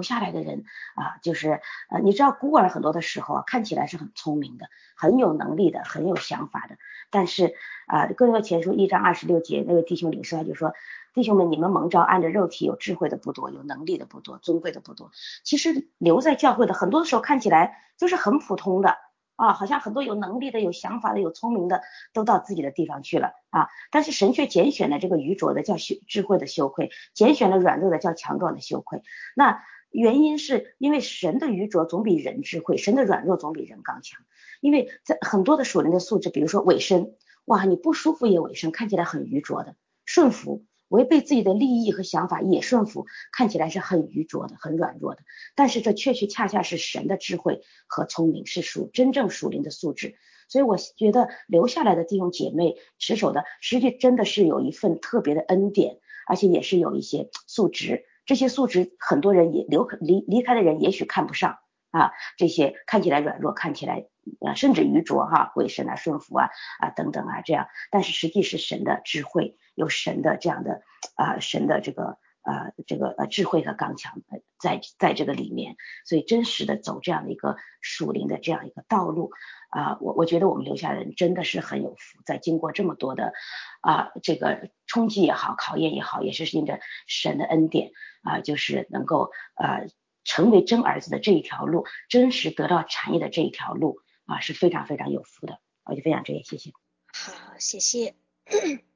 就是你知道孤儿很多的时候看起来是很聪明的，很有能力的，很有想法的，但是哥林多前书1章26节那位弟兄领受，他就说，弟兄们，你们蒙召按着肉体有智慧的不多，有能力的不多，尊贵的不多。其实留在教会的很多的时候看起来就是很普通的好像很多有能力的、有想法的、有聪明的都到自己的地方去了但是神却拣选了这个愚拙的叫智慧的羞愧，拣选了软弱的叫强壮的羞愧。那原因是因为神的愚拙总比人智慧，神的软弱总比人刚强。因为在很多的属灵的素质，比如说委身，哇，你不舒服也委身，看起来很愚拙的；顺服，违背自己的利益和想法也顺服，看起来是很愚拙的，很软弱的。但是这确恰恰是神的智慧和聪明，是真正属灵的素质。所以我觉得留下来的弟兄姐妹持守的实际真的是有一份特别的恩典，而且也是有一些素质，这些素质很多人也离开的人也许看不上这些看起来软弱，看起来甚至愚拙委身顺服等等这样，但是实际是神的智慧，有神的这样的神的这个智慧和刚强在这个里面，所以真实的走这样的一个属灵的这样一个道路我觉得我们留下的人真的是很有福，在经过这么多的这个冲击也好，考验也好，也是因着神的恩典就是能够成为真儿子的这一条路，真实得到产业的这一条路是非常非常有福的。我就分享这些，谢谢。 好，谢谢。